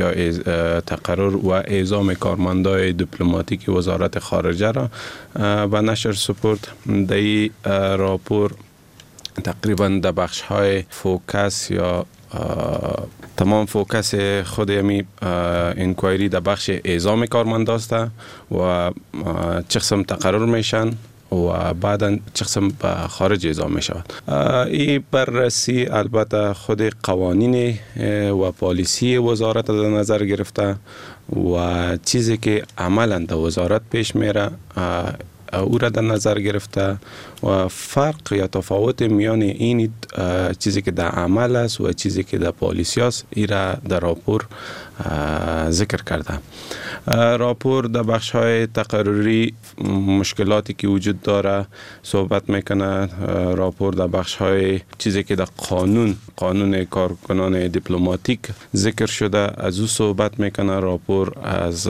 و اعزام کارمندای دیپلماتیک وزارت خارجه را به نشر سپرد. در این راپور تقریبا در بخش های فوکس یا تمام فوکس خود یمی انکوایری در بخش اعزام کارمند است و چه قسم تقرر میشن و بعدا چه قسم به خارج اعزام می شود. این بررسی البته خود قوانین و پالیسی وزارت در نظر گرفته و چیزی که عملا در وزارت پیش میره او را در نظر گرفته و فرق یا تفاوت میان این چیزی که در عمل است و چیزی که در پالیسی است این را در راپور ذکر کرده. راپور در بخش های تقرری مشکلاتی که وجود داره صحبت میکنه. راپور در بخش های چیزی که در قانون کارکنان دیپلماتیک ذکر شده از او صحبت میکنه. راپور از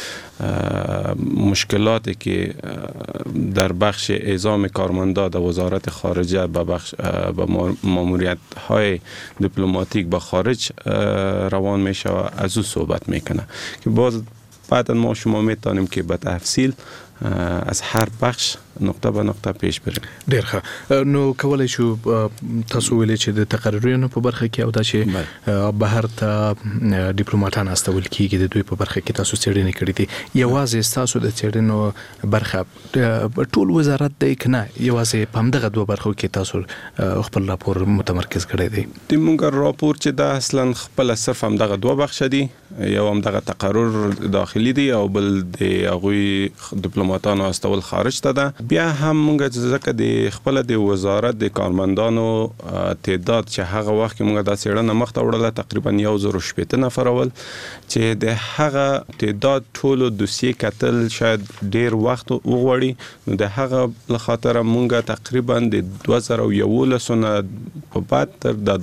مشکلاتی که در بخش اعزام کارمندا در وزارت خارجه به ماموریت های دیپلماتیک به خارج روان میشه و از او صحبت میکنه که باز بعدا ما شما میتونیم که به تفصیل از هر بخش نقطه به نقطه پیش بریم. ډیر ښه. نو کولای شو تاسو ویلې چې د تقرریونو په برخه کې او دا چې بهر ته ډیپلوماټان استول کیږي د دوی په برخه کې تاسو څېړنې کړې دي. یوازې تاسو د څېړنو برخه ټول وزارت دی کنه یوازې په همدغه دوه برخو کې تاسو خپل راپور متمرکز کړی دی؟ د مونږ راپور چې دا اصلا خپل صرف همدغه دوه بخش دي. یو همدغه تقرر داخلي دی او بل د هغوی ډیپلوماټانو استول خارج ته ده. بیا هم مونږ ځکه د خپل د وزارت د کارمندانو تعداد چې هغه وخت کې مونږ د څېړنه مخته وړله تقریبا 1080 نفر ول چې د هغه تعداد ټولو دوسیې کتل شاید ډیر وخت وغواړي. نو د هغه لخاطر مونږ تقریبا د 2011 نه په بعد تر د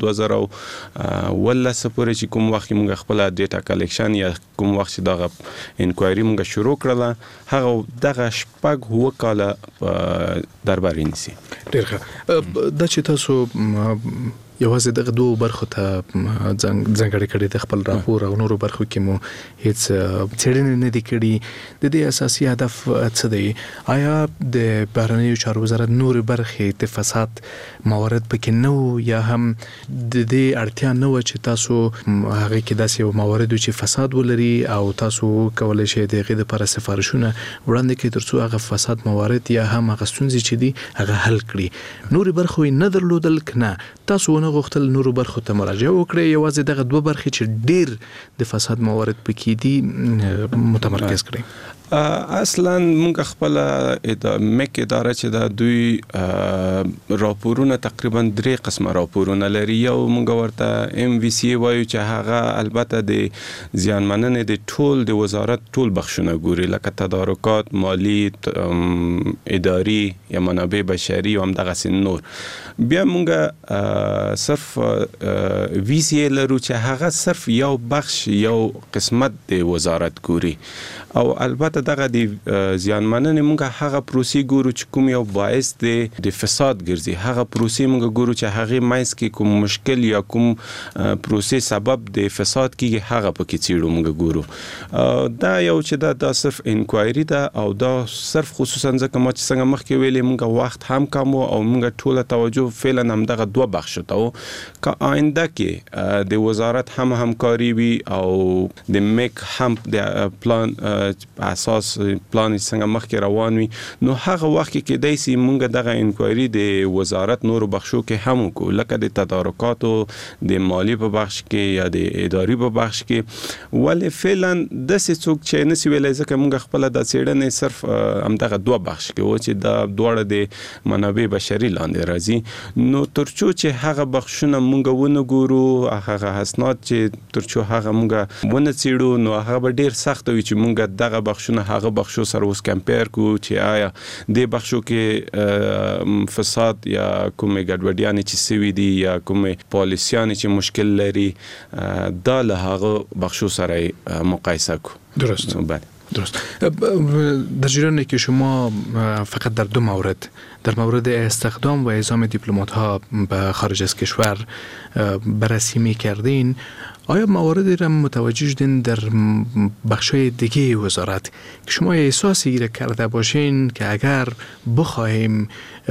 2019 پورې چې کوم وخت مونږ خپل ډیټا کلیکشن یا کوم وخت چې دغه انکوایری مونږ شروع کړله هغه دغه شپږ وکاله در بر نیسی. ډیر ښه. دا چې تاسو یوازې دغه دوه برخو ته ځانګړې کړې د خپل راپور او نورو برخو کې مو هیڅ څېړنې نه دي کړي. د دې اساسي هدف څه دی؟ آیا د بهرنیو چارو وزارت نورې برخې د فساد موارد پکې نه وو یا هم د دې اړتیا نه وه چې تاسو هغې کې داسې یو موارد چې فساد ولري او تاسو کولی شئ د هغې دپاره سفارشونه وړاندې کړئ تر څو هغه فساد موارد یا هم هغه ستونزې چې دي هغه حل کړي؟ نورې برخو یې نه درلودل که نه تاسو ونه غوښتل نورو برخو ته مراجعه وکړئ یوازې دغه دوه برخې چې ډیر د فساد موارد پکې دي متمرکز کړئ؟ اصلا مونږ خپل میک اداره چې د دوی راپورونه تقریبا 3 قسمه راپورونه لري. یو مونږ ورته MVC وایو چې هغه البته د زیانمننې د ټول د وزارت ټول بخشونه ګوري لکه تدارکات مالی اداري یا منابع بشري او هم دغه نور. بیا مونږ صرف VCA لرو چې هغه صرف یو بخش یو قسمت د وزارت ګوري او البته دغه د زیانمننې مونږ هغه پروسې ګورو چې کوم یو باعث د فساد ګرځي. هغه پروسې مونږ ګورو چې هغه مینځ کې کوم مشکل یا کوم پروسې سبب د فساد کیږي هغه پکې څیړو مونږ ګورو. دا یو چې دا صرف انکوایری ده او دا صرف خصوصا ځکه ما چې څنګه مخکې ویلې مونږ وخت هم کم او مونږ ټوله توجه فعلا هم دغه دوه بخش ته و که آینده کې د وزارت هم همکاري وي او د میک هم د پلان اساس اساس پلان څنګه مخکې روان وي نو هغه وخت کې کېدای شي مونږ دغه انکوایري د وزارت نورو بخشو کې هم وکړو لکه د تدارکاتو د مالی په بخش کې یا د اداري په بخش کې ولې فعلا داسې څوک چې نسی ویلای ځکه مونږ خپل د څېړنې صرف همدغه دوه بخش کې و چې دا دواړه د منابع بشري لاندې راځي نو ترڅو چې هغه بخشونه مونږ ونه ګورو هغه اسناد چې ترڅو هغه مونږ ونه څېړو نو هغه به ډیر سخت وي چې مونږ دغه بخشونه هغه بخشو سره اوس کمپیر کو چې آیا د بخشو کې فساد یا کومه ګډوډیانې چې سوي دي یا کومه پالیسیانې چې مشکل لري دا له هغه بخشو سره مقایسه کو. درست. درست. در جریان که شما فقط در دو مورد در مورد استخدام و اعزام دیپلمات ها به خارج از کشور بررسی می‌کردین آیا مواردی را متوجه شدین در بخشای دیگه وزارت که شما احساسی را کرده باشین که اگر بخواهیم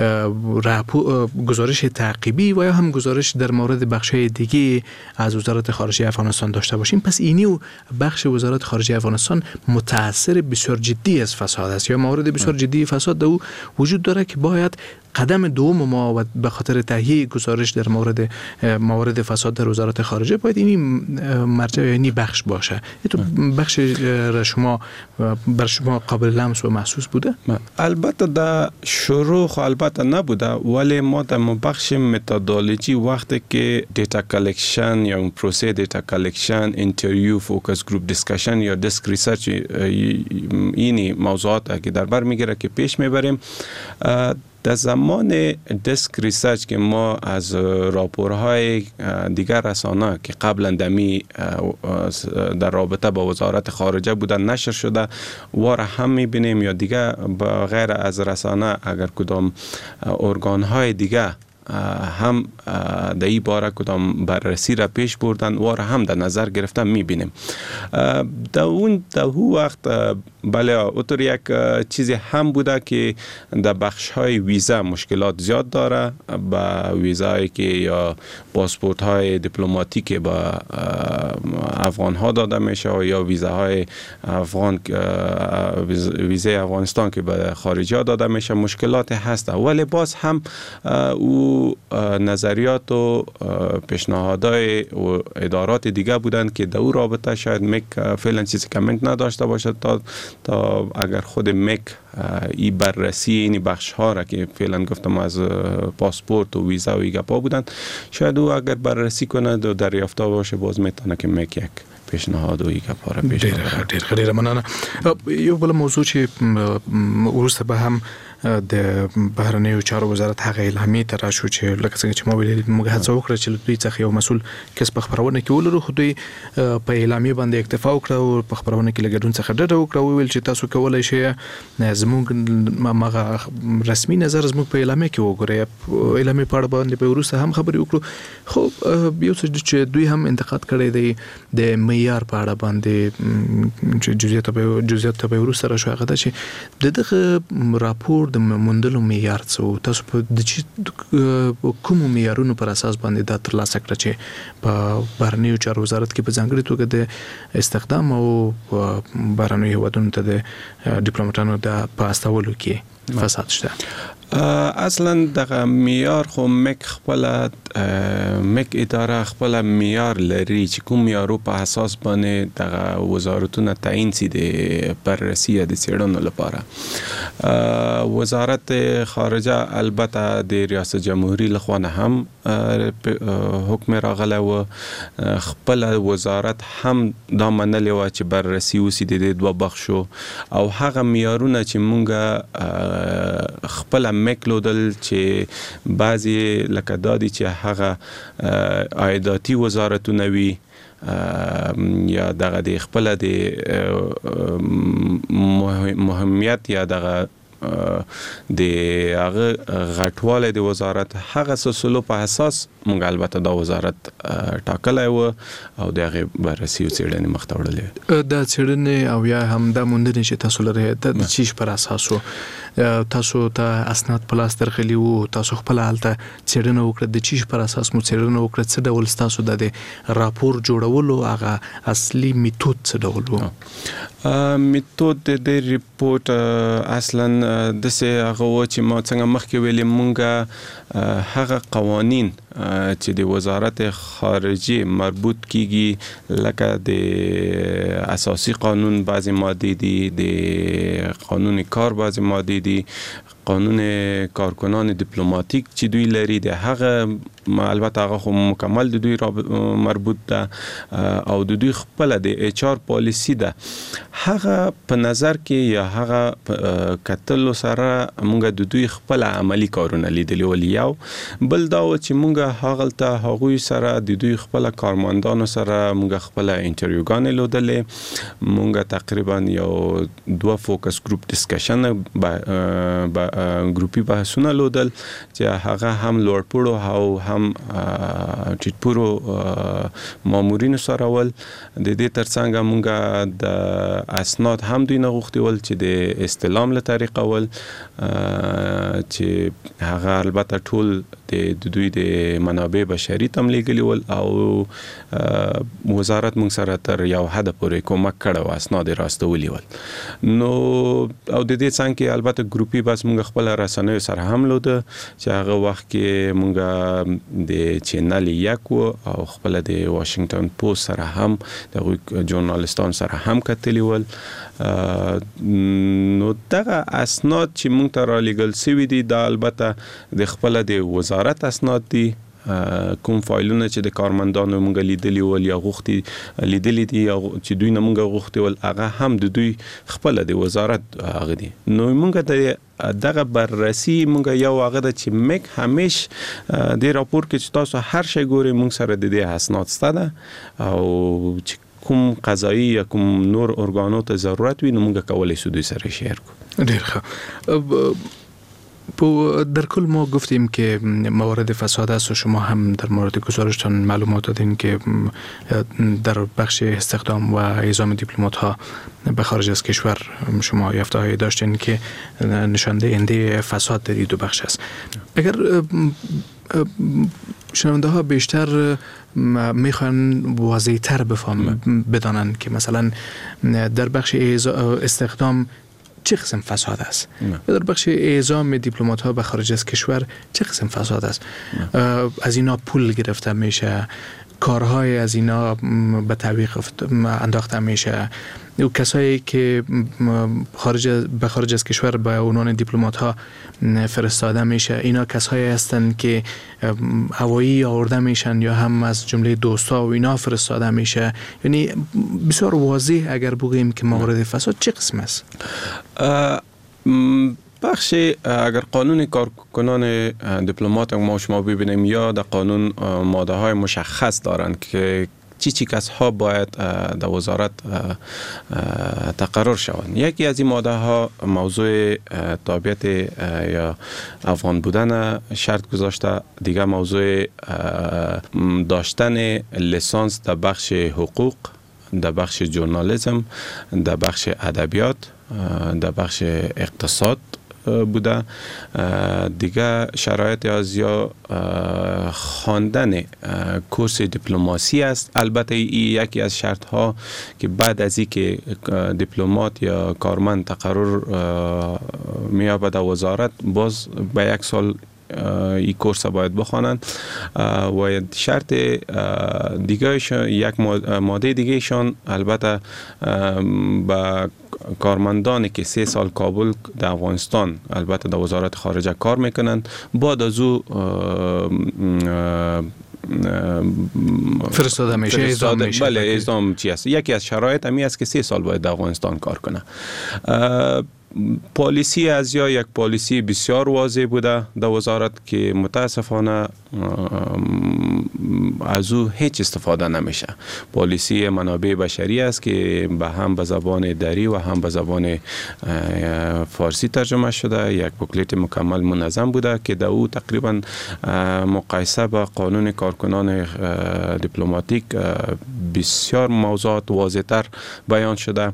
گزارش تعقیبی و یا هم گزارش در مورد بخشای دیگه از وزارت خارجه افغانستان داشته باشیم پس اینی و بخش وزارت خارجه افغانستان متاثر بسیار جدی از فساد است یا موارد بسیار جدی فساد در او وجود داره که باید قدم دوم ما و به خاطر تهیه گزارش در موارد فساد در وزارت خارجه باید اینی مرجع اینی بخش باشه. تو بخش را شما بر شما قابل لمس و محسوس بوده؟ البته در شروع البته نبوده ولی ما در بخش متدولوژی وقتی که دیتا کلکشن یا پروسه دیتا کلکشن اینترویو فوکس گروپ دیسکشن یا دسک ریسرچ اینی موضوعات که در بر میگیره که پیش میبریم در زمان دسک ریسرچ که ما از راپورهای دیگر رسانه که قبلا دمی در رابطه با وزارت خارجه بودن نشر شده واره هم میبینیم یا دیگه با غیر از رسانه اگر کدام ارگانهای دیگه هم در این باره کدام بررسی را پیش بردن و هم در نظر گرفتن میبینیم. در اون وقت بله اوتر یک چیزی هم بوده که در بخش های ویزا مشکلات زیاد داره با ویزایی که یا پاسپورت های دیپلماتیک با افغان ها داده میشه یا ویزاهای افغان ویزای افغانستان که به خارجی ها داده میشه مشکلات هست ولی باز هم او نظریات و پیشنهادهای و ادارات دیگه بودن که در او رابطه شاید مک فعلا چیزی کامنت نداشته باشد تا اگر خود مک ای بررسی این بخش ها را که فعلا گفتم از پاسپورت و ویزا و ایگپا بودن شاید او اگر بررسی کنه و دریافته باشه باز میتونه که مک یک پیشنهاد و ایگپا را پیش ببره. خیلی مننه. یو بل موضوع چې ورسته به هم د بهرنیو چارو وزارت هغه الهامي تر شو چې لکه څنګه چې ما ویل موږ هڅه وکړه چې دوی څخه یو مسول کس په خبرونه کې ولرو خو دوی په اعلامیه باندې اکتفا وکړه او په خبرونه کې لګډون څخه ډډه وکړه او ویل چې تاسو کولای شئ زموږ مغه رسمي نظر زموږ په اعلامیه کې وګورئ اعلامیه په اړه باندې په ورسته هم خبرې وکړو خو یو څه چې دوی هم انتقاد کړی دی د معیار په اړه باندې چې جزئیات په ورسته را شو هغه چې دغه راپور د موندلو معیار څه تاسو په د کوم معیارونو پر اساس باندې د ترلاسه کړ چې په بهرنیو چارو وزارت کې په ځانګړي توګه د استخدام او بهرنیو هیوادونو ته د ډیپلوماټانو د پاستولو کې فساد شته اصلا دغه معیار خو مک خپل مک اداره خپل معیار لري چې کوم معیارو په اساس باندې دغه وزارتونه تعیین سي د بررسي د څېړنو لپاره وزارت خارجه البته د ریاست جمهوریت لخوا نه هم حکم راغله و خپل وزارت هم دا منلې و چې بررسي وسي د دوه بخشو او هغه معیارونه چې مونږه خپل مکلودل چې بعضی لکه دادی چې هغه عایداتی وزارتونه وی یا دغه د خپل د مهمیت یا دغه د هغه غټواله د وزارت هغه سلسله په اساس موږ البته دا وزارت ټاکلی و او د هغې بررسي او څېړنې مخته وړلې دا څېړنې او یا هم دا موندنې چې تاسو لرئ د چیش پر اساس و تاسو ته اسناد په لاس درغلي وو تاسو خپل هلته څېړنه وکړه د چیش پر اساس مو څېړنه وکړه څه ډول ستاسو د راپور جوړولو هغه اصلي میتود څه ډول و میتود د ریپورت اصلا داسې هغه و چې ما څنګه مخکې ویلې مونږ هغه قوانین چې د وزارت خارجه مربوط کیږي لکه د اساسی قانون بعضی ماده دي د قانون کار بعضی ماده دي قانون کارکنان دیپلماتیک چې دوی لري د هغه البته هغه خو مکمل د دوی مربوط ده او د دوی خپل د اچ آر پالیسی ده هغه په نظر کې یا هغه کتل سره مونږ د دوی خپل عملی کارونه لیدلی ول یو بل دا و چې مونږ هغلته هغوی سره د دوی خپل کارمندانو سره مونږ خپل انټرویوګان لیدلې مونږ تقریبا یو 2 فوکس ګروپ ډیسکشن ګروپي بحثونه لیدل چې هغه هم لوړپوړو او هم ټیټپوړو مامورینو سره ول د دې ترڅنګ مونږ د اسناد هم دوی نه غوښتي ول چې د استلام له طریقه ول چې هغه البته ټول د دوی د منابع بشري تملیګلی ول او وزارت مونږ سره تر یو حد پورې کومک کړو اسناد راستولي ول نو او د دې څنګه البته ګروپي بس مونږ خپل رسنیو سره هم لود چې هغه وخت کې مونږ د چینل یک او خپل د واشنگټن پوسټ سره هم د ژورنالیستانو سره هم کتلی ول نو دغه اسناد چې مونږ ته را لېږل سوي دي دا البته د خپل د وزارت اسناد دي کوم فایلونه چې د کارمندانو مونږ لیدلی ول یا غوښتي لیدلی دي یا چې دوی نه مونږ غوښتي ول هغه هم د دوی خپل د وزارت هغه دي نو مونږ ته دغه بررسي مونږ یو هغه د چې مک همیش د راپور کې چې تاسو هر شی ګوري مونږ سره د دې اسناد ستاده او چې کوم قضایی یا کوم نور ارګانو ته ضرورت وي نو مونږ کولای شو دوی سره شیر کو ډیر ښه در کل ما گفتیم که موارد فساد است و شما هم در مورد گزارشتان معلومات دادین که در بخش استخدام و اعزام دیپلمات ها به خارج از کشور شما یافته‌هایی داشتین که نشان دهنده فساد در این دو بخش است. اگر شنونده ها بیشتر میخوان واضح‌تر بدانند که مثلا در بخش استخدام چه قسم فساد است و در بخش اعزام دیپلمات ها به خارج از کشور چه قسم فساد است از اینا پول گرفته میشه کارهای از اینا به تعویق انداخته میشه و کسایی که به خارج از کشور به عنوان دیپلمات ها فرستاده میشه اینا کسایی هستند که هوایی آورده میشن یا هم از جمله دوستا و اینا فرستاده میشه یعنی بسیار واضح اگر بگیم که موارد فساد چه قسم است بخش اگر قانون کارکنان دیپلمات ما شما ببینیم یا در قانون ماده های مشخص دارند که چی کس ها باید در وزارت تقرر شوند. یکی از این ماده ها موضوع تابعیت یا افغان بودن شرط گذاشته، دیگه موضوع داشتن لیسانس در بخش حقوق، در بخش ژورنالیسم، در بخش ادبیات، در بخش اقتصاد بوده. دیگه شرایط از یا خواندن کورس دیپلماسی است. البته این یکی از شرط ها که بعد از اینکه دیپلمات یا کارمند تقرر میابه در وزارت باز به 1 سال این کورس باید بخوانند و شرط دیگه یک ماده دیگه شان البته با کارمندانی که 3 سال کابل در افغانستان البته در وزارت خارجه کار میکنند بعد از او فرستاده میشه اعزام میشه. بله اعزام چی است؟ یکی از شرایط همی است که 3 سال باید در افغانستان کار کنه. پالیسی از یا یک پالیسی بسیار واضح بوده در وزارت که متاسفانه از او هیچ استفاده نمیشه. پالیسی منابع بشری است که هم به زبان دری و هم به زبان فارسی ترجمه شده. یک بوکلت مکمل منظم بوده که در او تقریبا مقایسه با قانون کارکنان دیپلماتیک بسیار موضوعات واضح‌تر بیان شده.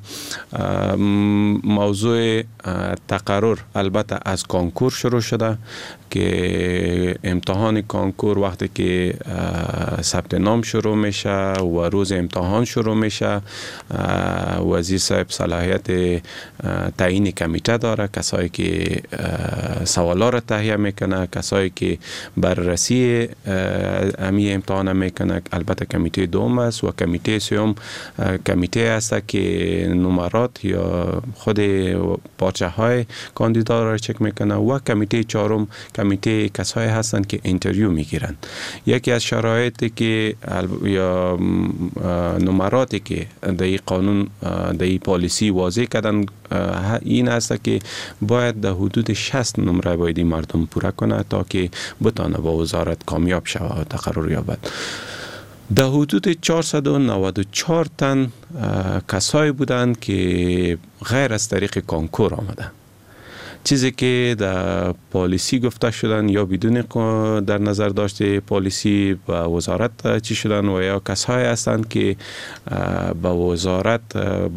موضوع تقرر البته از کانکور شروع شده که امتحان کانکور وقتی که ثبت نام شروع میشه و روز امتحان شروع میشه، وزیر صاحب صلاحیت تعیین کمیته داره، کسایی که سوالا را تهیه میکنه، کسایی که بررسی امی امتحان میکنه. البته کمیته دوم است و کمیته سوم کمیته است که نمرات یا خود پارچه های کاندیدا را چک میکنه و کمیته چهارم کمیته کسایی هستند که اینترویو میگیرن. یکی از شرایطی که یا نمراتی که در این قانون در این پالیسی واضح کردن این است که باید در حدود 60 نمره باید مردم پوره کنه تا که بتانه با وزارت کامیاب شود و تقرر یابد. در حدود 494 تن کسایی بودند که غیر از طریق کانکور آمدند. چیزی که در پالیسی گفته شدن یا بدون در نظر داشته پالیسی به وزارت چی شدن و یا کسایی هستند که به وزارت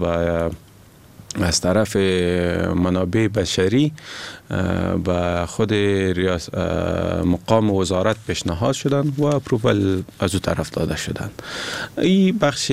از طرف منابع بشری به خود مقام وزارت پیشنهاد شدن و اپرووال از او طرف داده شدن. این بخش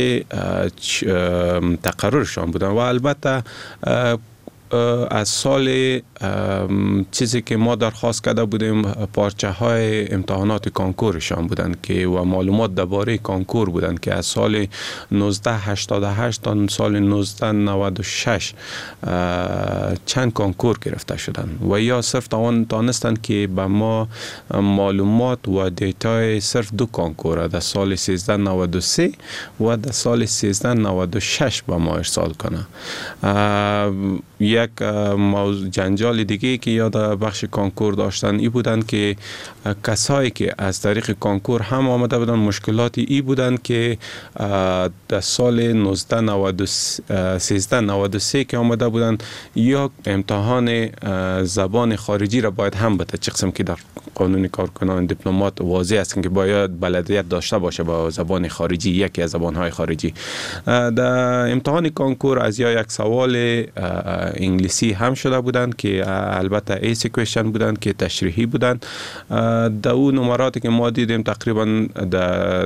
تقررشان بودن و البته از سال چیزی که ما درخواست کرده بودیم پارچه های امتحانات کانکورشان بودند که و معلومات درباره کانکور بودند که از سال 1988 تا سال 1996 چند کانکور گرفته شدند و یا صرف دانستند که به ما معلومات و دیتای صرف دو کانکور در سال 1393 و در سال 1396 به ما ارسال کنه. یک جنجال دیگه که یاد بخش کانکور داشتن ای بودن که کسایی که از طریق کانکور هم آمده بودن مشکلاتی ای بودن که در سال 1393 که آمده بودن یا امتحان زبان خارجی را باید هم بده، چه قسم که در قانون کارکنان دیپلمات واضح است که باید بلدیت داشته باشه با زبان خارجی، یکی از زبانهای خارجی. در امتحان کانکور از یا یک سوال انگلیسی هم شده بودند که البته ایسی کوئسچن بودند که تشریحی بودند. در اون نمراتی که ما دیدیم تقریبا در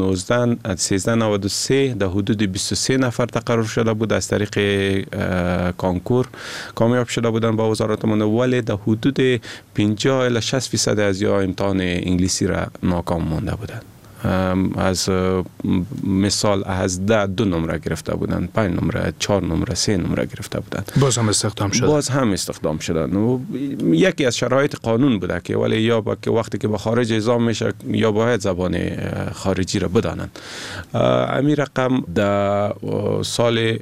1393 در حدود 23 نفر تقرر شده بود از طریق کانکور کامیاب شده بودند با وزارت امور، ولی در حدود 50 الی 60% از یا امتحان انگلیسی را ناکام مانده بودند. از مثال از 2 نمره گرفته بودن، 5 نمره، 4 نمره، 3 نمره گرفته بودن. باز هم استخدام شدن. یکی از شرایط قانون بوده که ولی یا که وقتی که به خارج اعزام میشه یا باید زبان خارجی را بدانند. امیر رقم در سال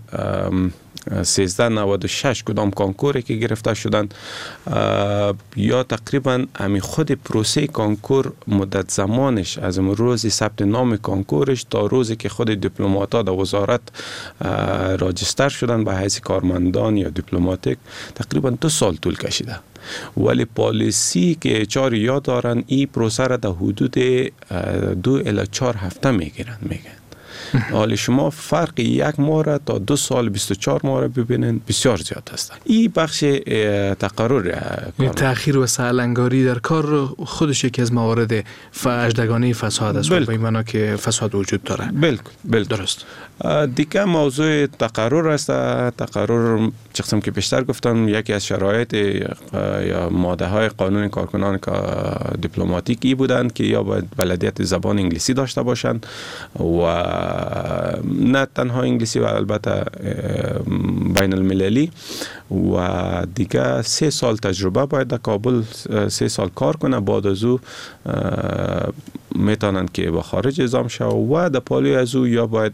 1396 کدام کانکوری که گرفته شدن یا تقریبا همی خود پروسه کانکور مدت زمانش از روز ثبت نام کانکورش تا روزی که خود دیپلمات‌ها در وزارت راجستر شدن به حیث کارمندان یا دیپلماتیک تقریبا 2 سال طول کشیده. ولی پالیسی که HR یاد دارن این پروسه را در حدود 2 الی 4 هفته میگن. حالی شما فرق 1 ماه را تا 2 سال 24 ماه را ببینین بسیار زیاد است. این بخش تقرر تأخیر و سهلنگاری در کار خودش یکی از موارد اجدگانه فساد است و به این معنا که فساد وجود داره. بله درست. دیگه موضوع تقرر است. تقرر چقدر که بیشتر گفتم یکی از شرایط یا ماده های قانون کارکنان دیپلماتیکی بودند که یا باید بلدیت زبان انگلیسی داشته باشند و نه تنها انگلیسی و البته بین المللی و دیگه 3 سال تجربه باید در کابل 3 سال کار کنه. بعد از او میتونن که به خارج اعزام شو و در پالی از او یا باید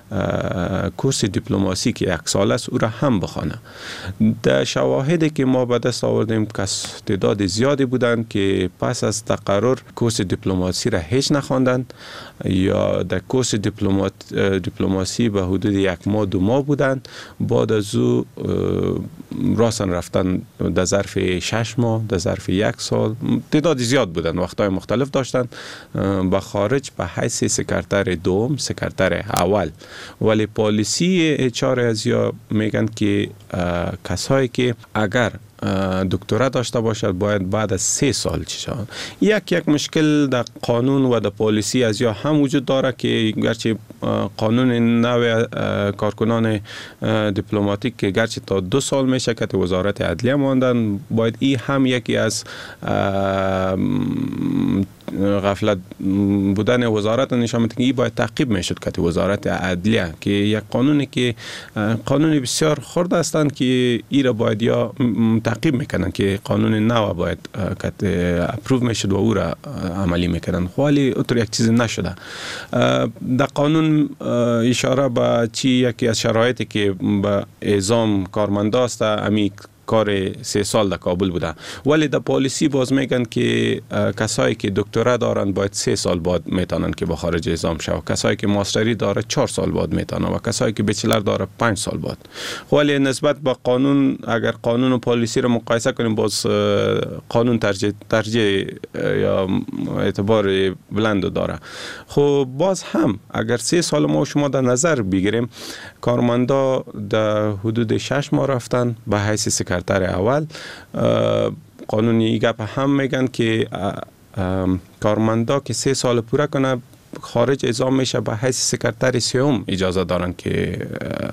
کورس دیپلماسی که 1 ساله است او را هم بخوانه. در شواهدی که ما به دست آوردیم کس تعداد زیادی بودند که پس از تقرر کورس دیپلماسی را هیچ نخواندند یا در کورس دیپلماسی به حدود 1 ماه 2 ماه بودند، بعد از او راستن رفتن در ظرف 6 ماه، در ظرف 1 سال، تعداد زیاد بودند، وقتهای مختلف داشتند به خارج به حیث سکرتر دوم، سکرتر اول. ولی پالیسی HR از یا میگن که کسایی که اگر دکترا داشته باشد باید بعد از 3 سال چشان. یک مشکل در قانون و در پالیسی از یا هم وجود داره که گرچه قانون نو کارکنان دیپلماتیک که گرچه تا 2 سال میشه که وزارت عدلیه ماندن، باید این هم یکی از غفلت بودن وزارت نشان میده که این باید تعقیب میشد که وزارت عدلیه که یک قانونی که قانون بسیار خرد هستند که این را باید یا تعقیب میکنن که قانون نو باید که اپروو میشد و او را عملی میکنن، ولی اونطور یک چیز نشده. در قانون اشاره به یکی از شرایطی که به اعزام کارمندا است امی کار 3 سال در کابل بوده، ولی در پالیسی باز میگن که کسایی که دکترا دارن باید 3 سال بعد میتونن که به خارج اعزام شو، کسایی که ماستری داره 4 سال بعد میتونن و کسایی که بچلر داره 5 سال بعد. ولی نسبت به قانون اگر قانون و پالیسی رو مقایسه کنیم باز قانون ترجیح یا اعتبار بلند داره. خب باز هم اگر 3 سال ما شما در نظر بگیریم، کارمندا در حدود 6 ماه رفتن به حیث سکرتر اول. قانونی گپ هم میگن که کارمندا که 3 سال پوره کنه خارج اعزام میشه به حیث سکرتر سوم اجازه دارن که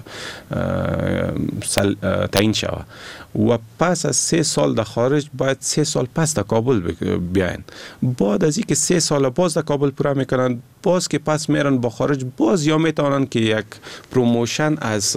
تعیین شود و پس از 3 سال در خارج باید 3 سال پس در کابل بیاین. بعد از اینکه 3 سال باز در کابل پوره میکنن، باز که پس میرن با خارج، باز یا میتونن که یک پروموشن از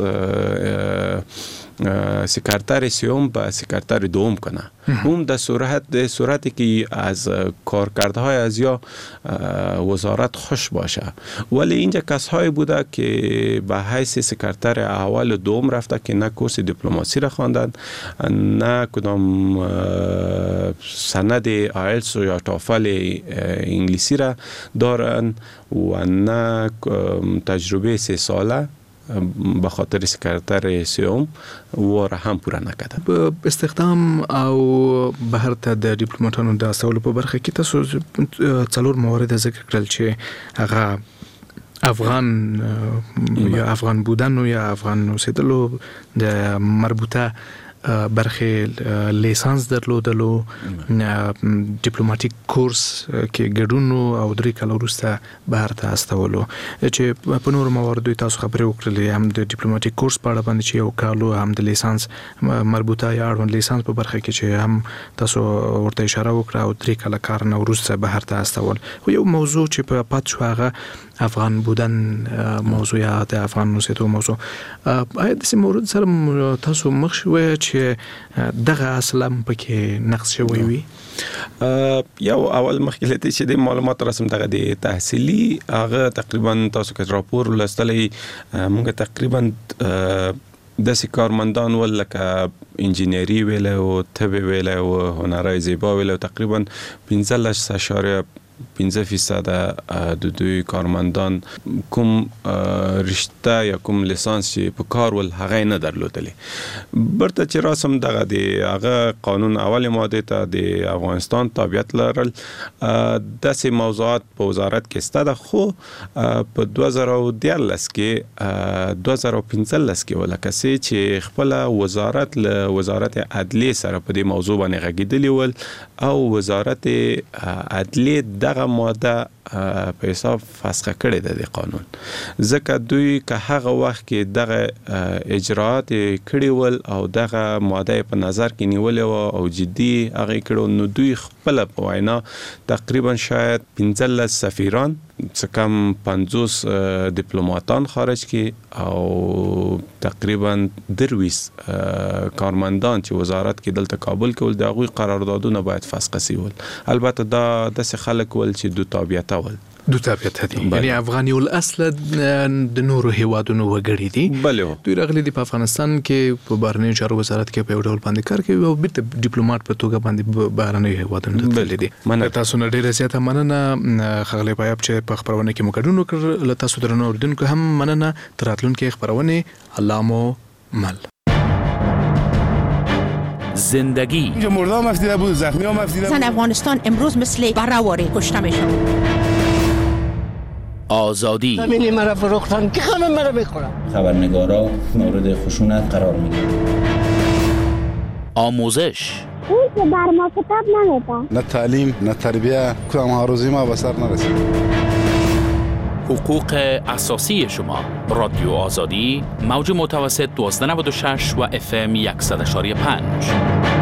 سکرتر سوم به سکرتر دوم کنه. اون در صورتی که از کارکردهای از یا وزارت خوش باشه. ولی اینجا کسایی بوده که به حیث سکرتر اول و دوم رفته که نه کورس دیپلماسی را خواندن، نه کدام سند آیلتس یا توفل انگلیسی را دارن و نه تجربه 3 ساله به خاطر سکرتر سوم و را هم پوره نکرده. استخدام او بهر ته د ډیپلوماټانو د استولو په برخه کې تاسو 4 موارد ذکر کړل چې هغه افغان یا افغان بودن یا افغان اوسېدلو د مربوطه برخه لیسانس درلودلو، دیپلوماتیک کورس کې ګډون او 3 کال وروسته بهر ته استولو. چې په نور مواردو تاسو خبرې وکړلې، هم د دیپلوماتیک کورس په اړه باندې چې یو کال، هم د لیسانس مربوطه یا اړوند لیسانس په برخه کې چې هم تاسو ورته اشاره وکړه او 3 کال کار نه وروسته بهر ته استول. خو یو موضوع چې په پات شو هغه افغان بودن موضوع یا د افغان اوسېدو موضوع. آیا د سیمه مورد سره تاسو مخ شوی چې دغه اصلا پکې نقص شوی وي؟ یو اول مخکې چې د معلومات رسم دغه د تحصیلي هغه تقریبا تاسو کې راپور لستلې موږ تقریبا داسې کارمندان ول لکه انجینری ویل او طب ویل او هنرهای زیبا ویل تقریبا 15.5% د دوی کارمندان کوم رشته یا کوم لیسانس چې په کار ول هغه نه درلودلې. برته چې راسم دغه د هغه قانون اول ماده ته د افغانستان تابعیت لرل داسې موضوعات په وزارت کې ستاده، خو په 2013 کې 2015 کې ولکه چې خپل وزارت له وزارت عدلیه سره په دې موضوع باندې غږیدلی ول او وزارت عدلیه دغه ماده په حساب فسخ کړی د قانون، ځکه دوی که هغه وخت کې دغه اجراات کړی ول او دغه ماده په نظر کې نیولې او جدي هغه کړو، نو دوی خپل په وینا تقریبا شاید 15 سفیران څکم 50 دیپلوماتان خارج کی او تقریبا 20 کارمندان چې وزارت کې دلته کابل کې ول دغه قراردادونه باید فسخ سی ول. البته دا د خلک ول چې دو تابعیت ول دو طبیعت دي یعنی افغاني الاصل د نورو هیوادونو وګړي دي بله دوی راغلي دي په افغانستان کې په بهرنیو چارو وزارت کې په ډول باندې کار کوي او بیرته ډیپلوماټ په توګه باندې بهرنیو هیوادونو ته تللي دي. تاسو نه ډیره زیاته مننه خغلی پایاب چې په خبرونه کې مو ګډون وکړ. له تاسو درنو اوریدونکو هم مننه. تر راتلونکي خبرونه الله مو مل. زندگی اینجا مردا مفیده بود، زخمی ها مفیده بود. زن افغانستان امروز مثل برهواری کشته میشن. آزادی همینی مرا فروختن که خانم مرا میخورم. خبرنگارا مورد خشونت قرار میگیرن. آموزش اون که بر ما کتاب نمیده. نه تعلیم نه تربیه کدام هاروزی ما به سر نرسید. حقوق اساسی شما. رادیو آزادی موج متوسط 1296 و FM 100.5.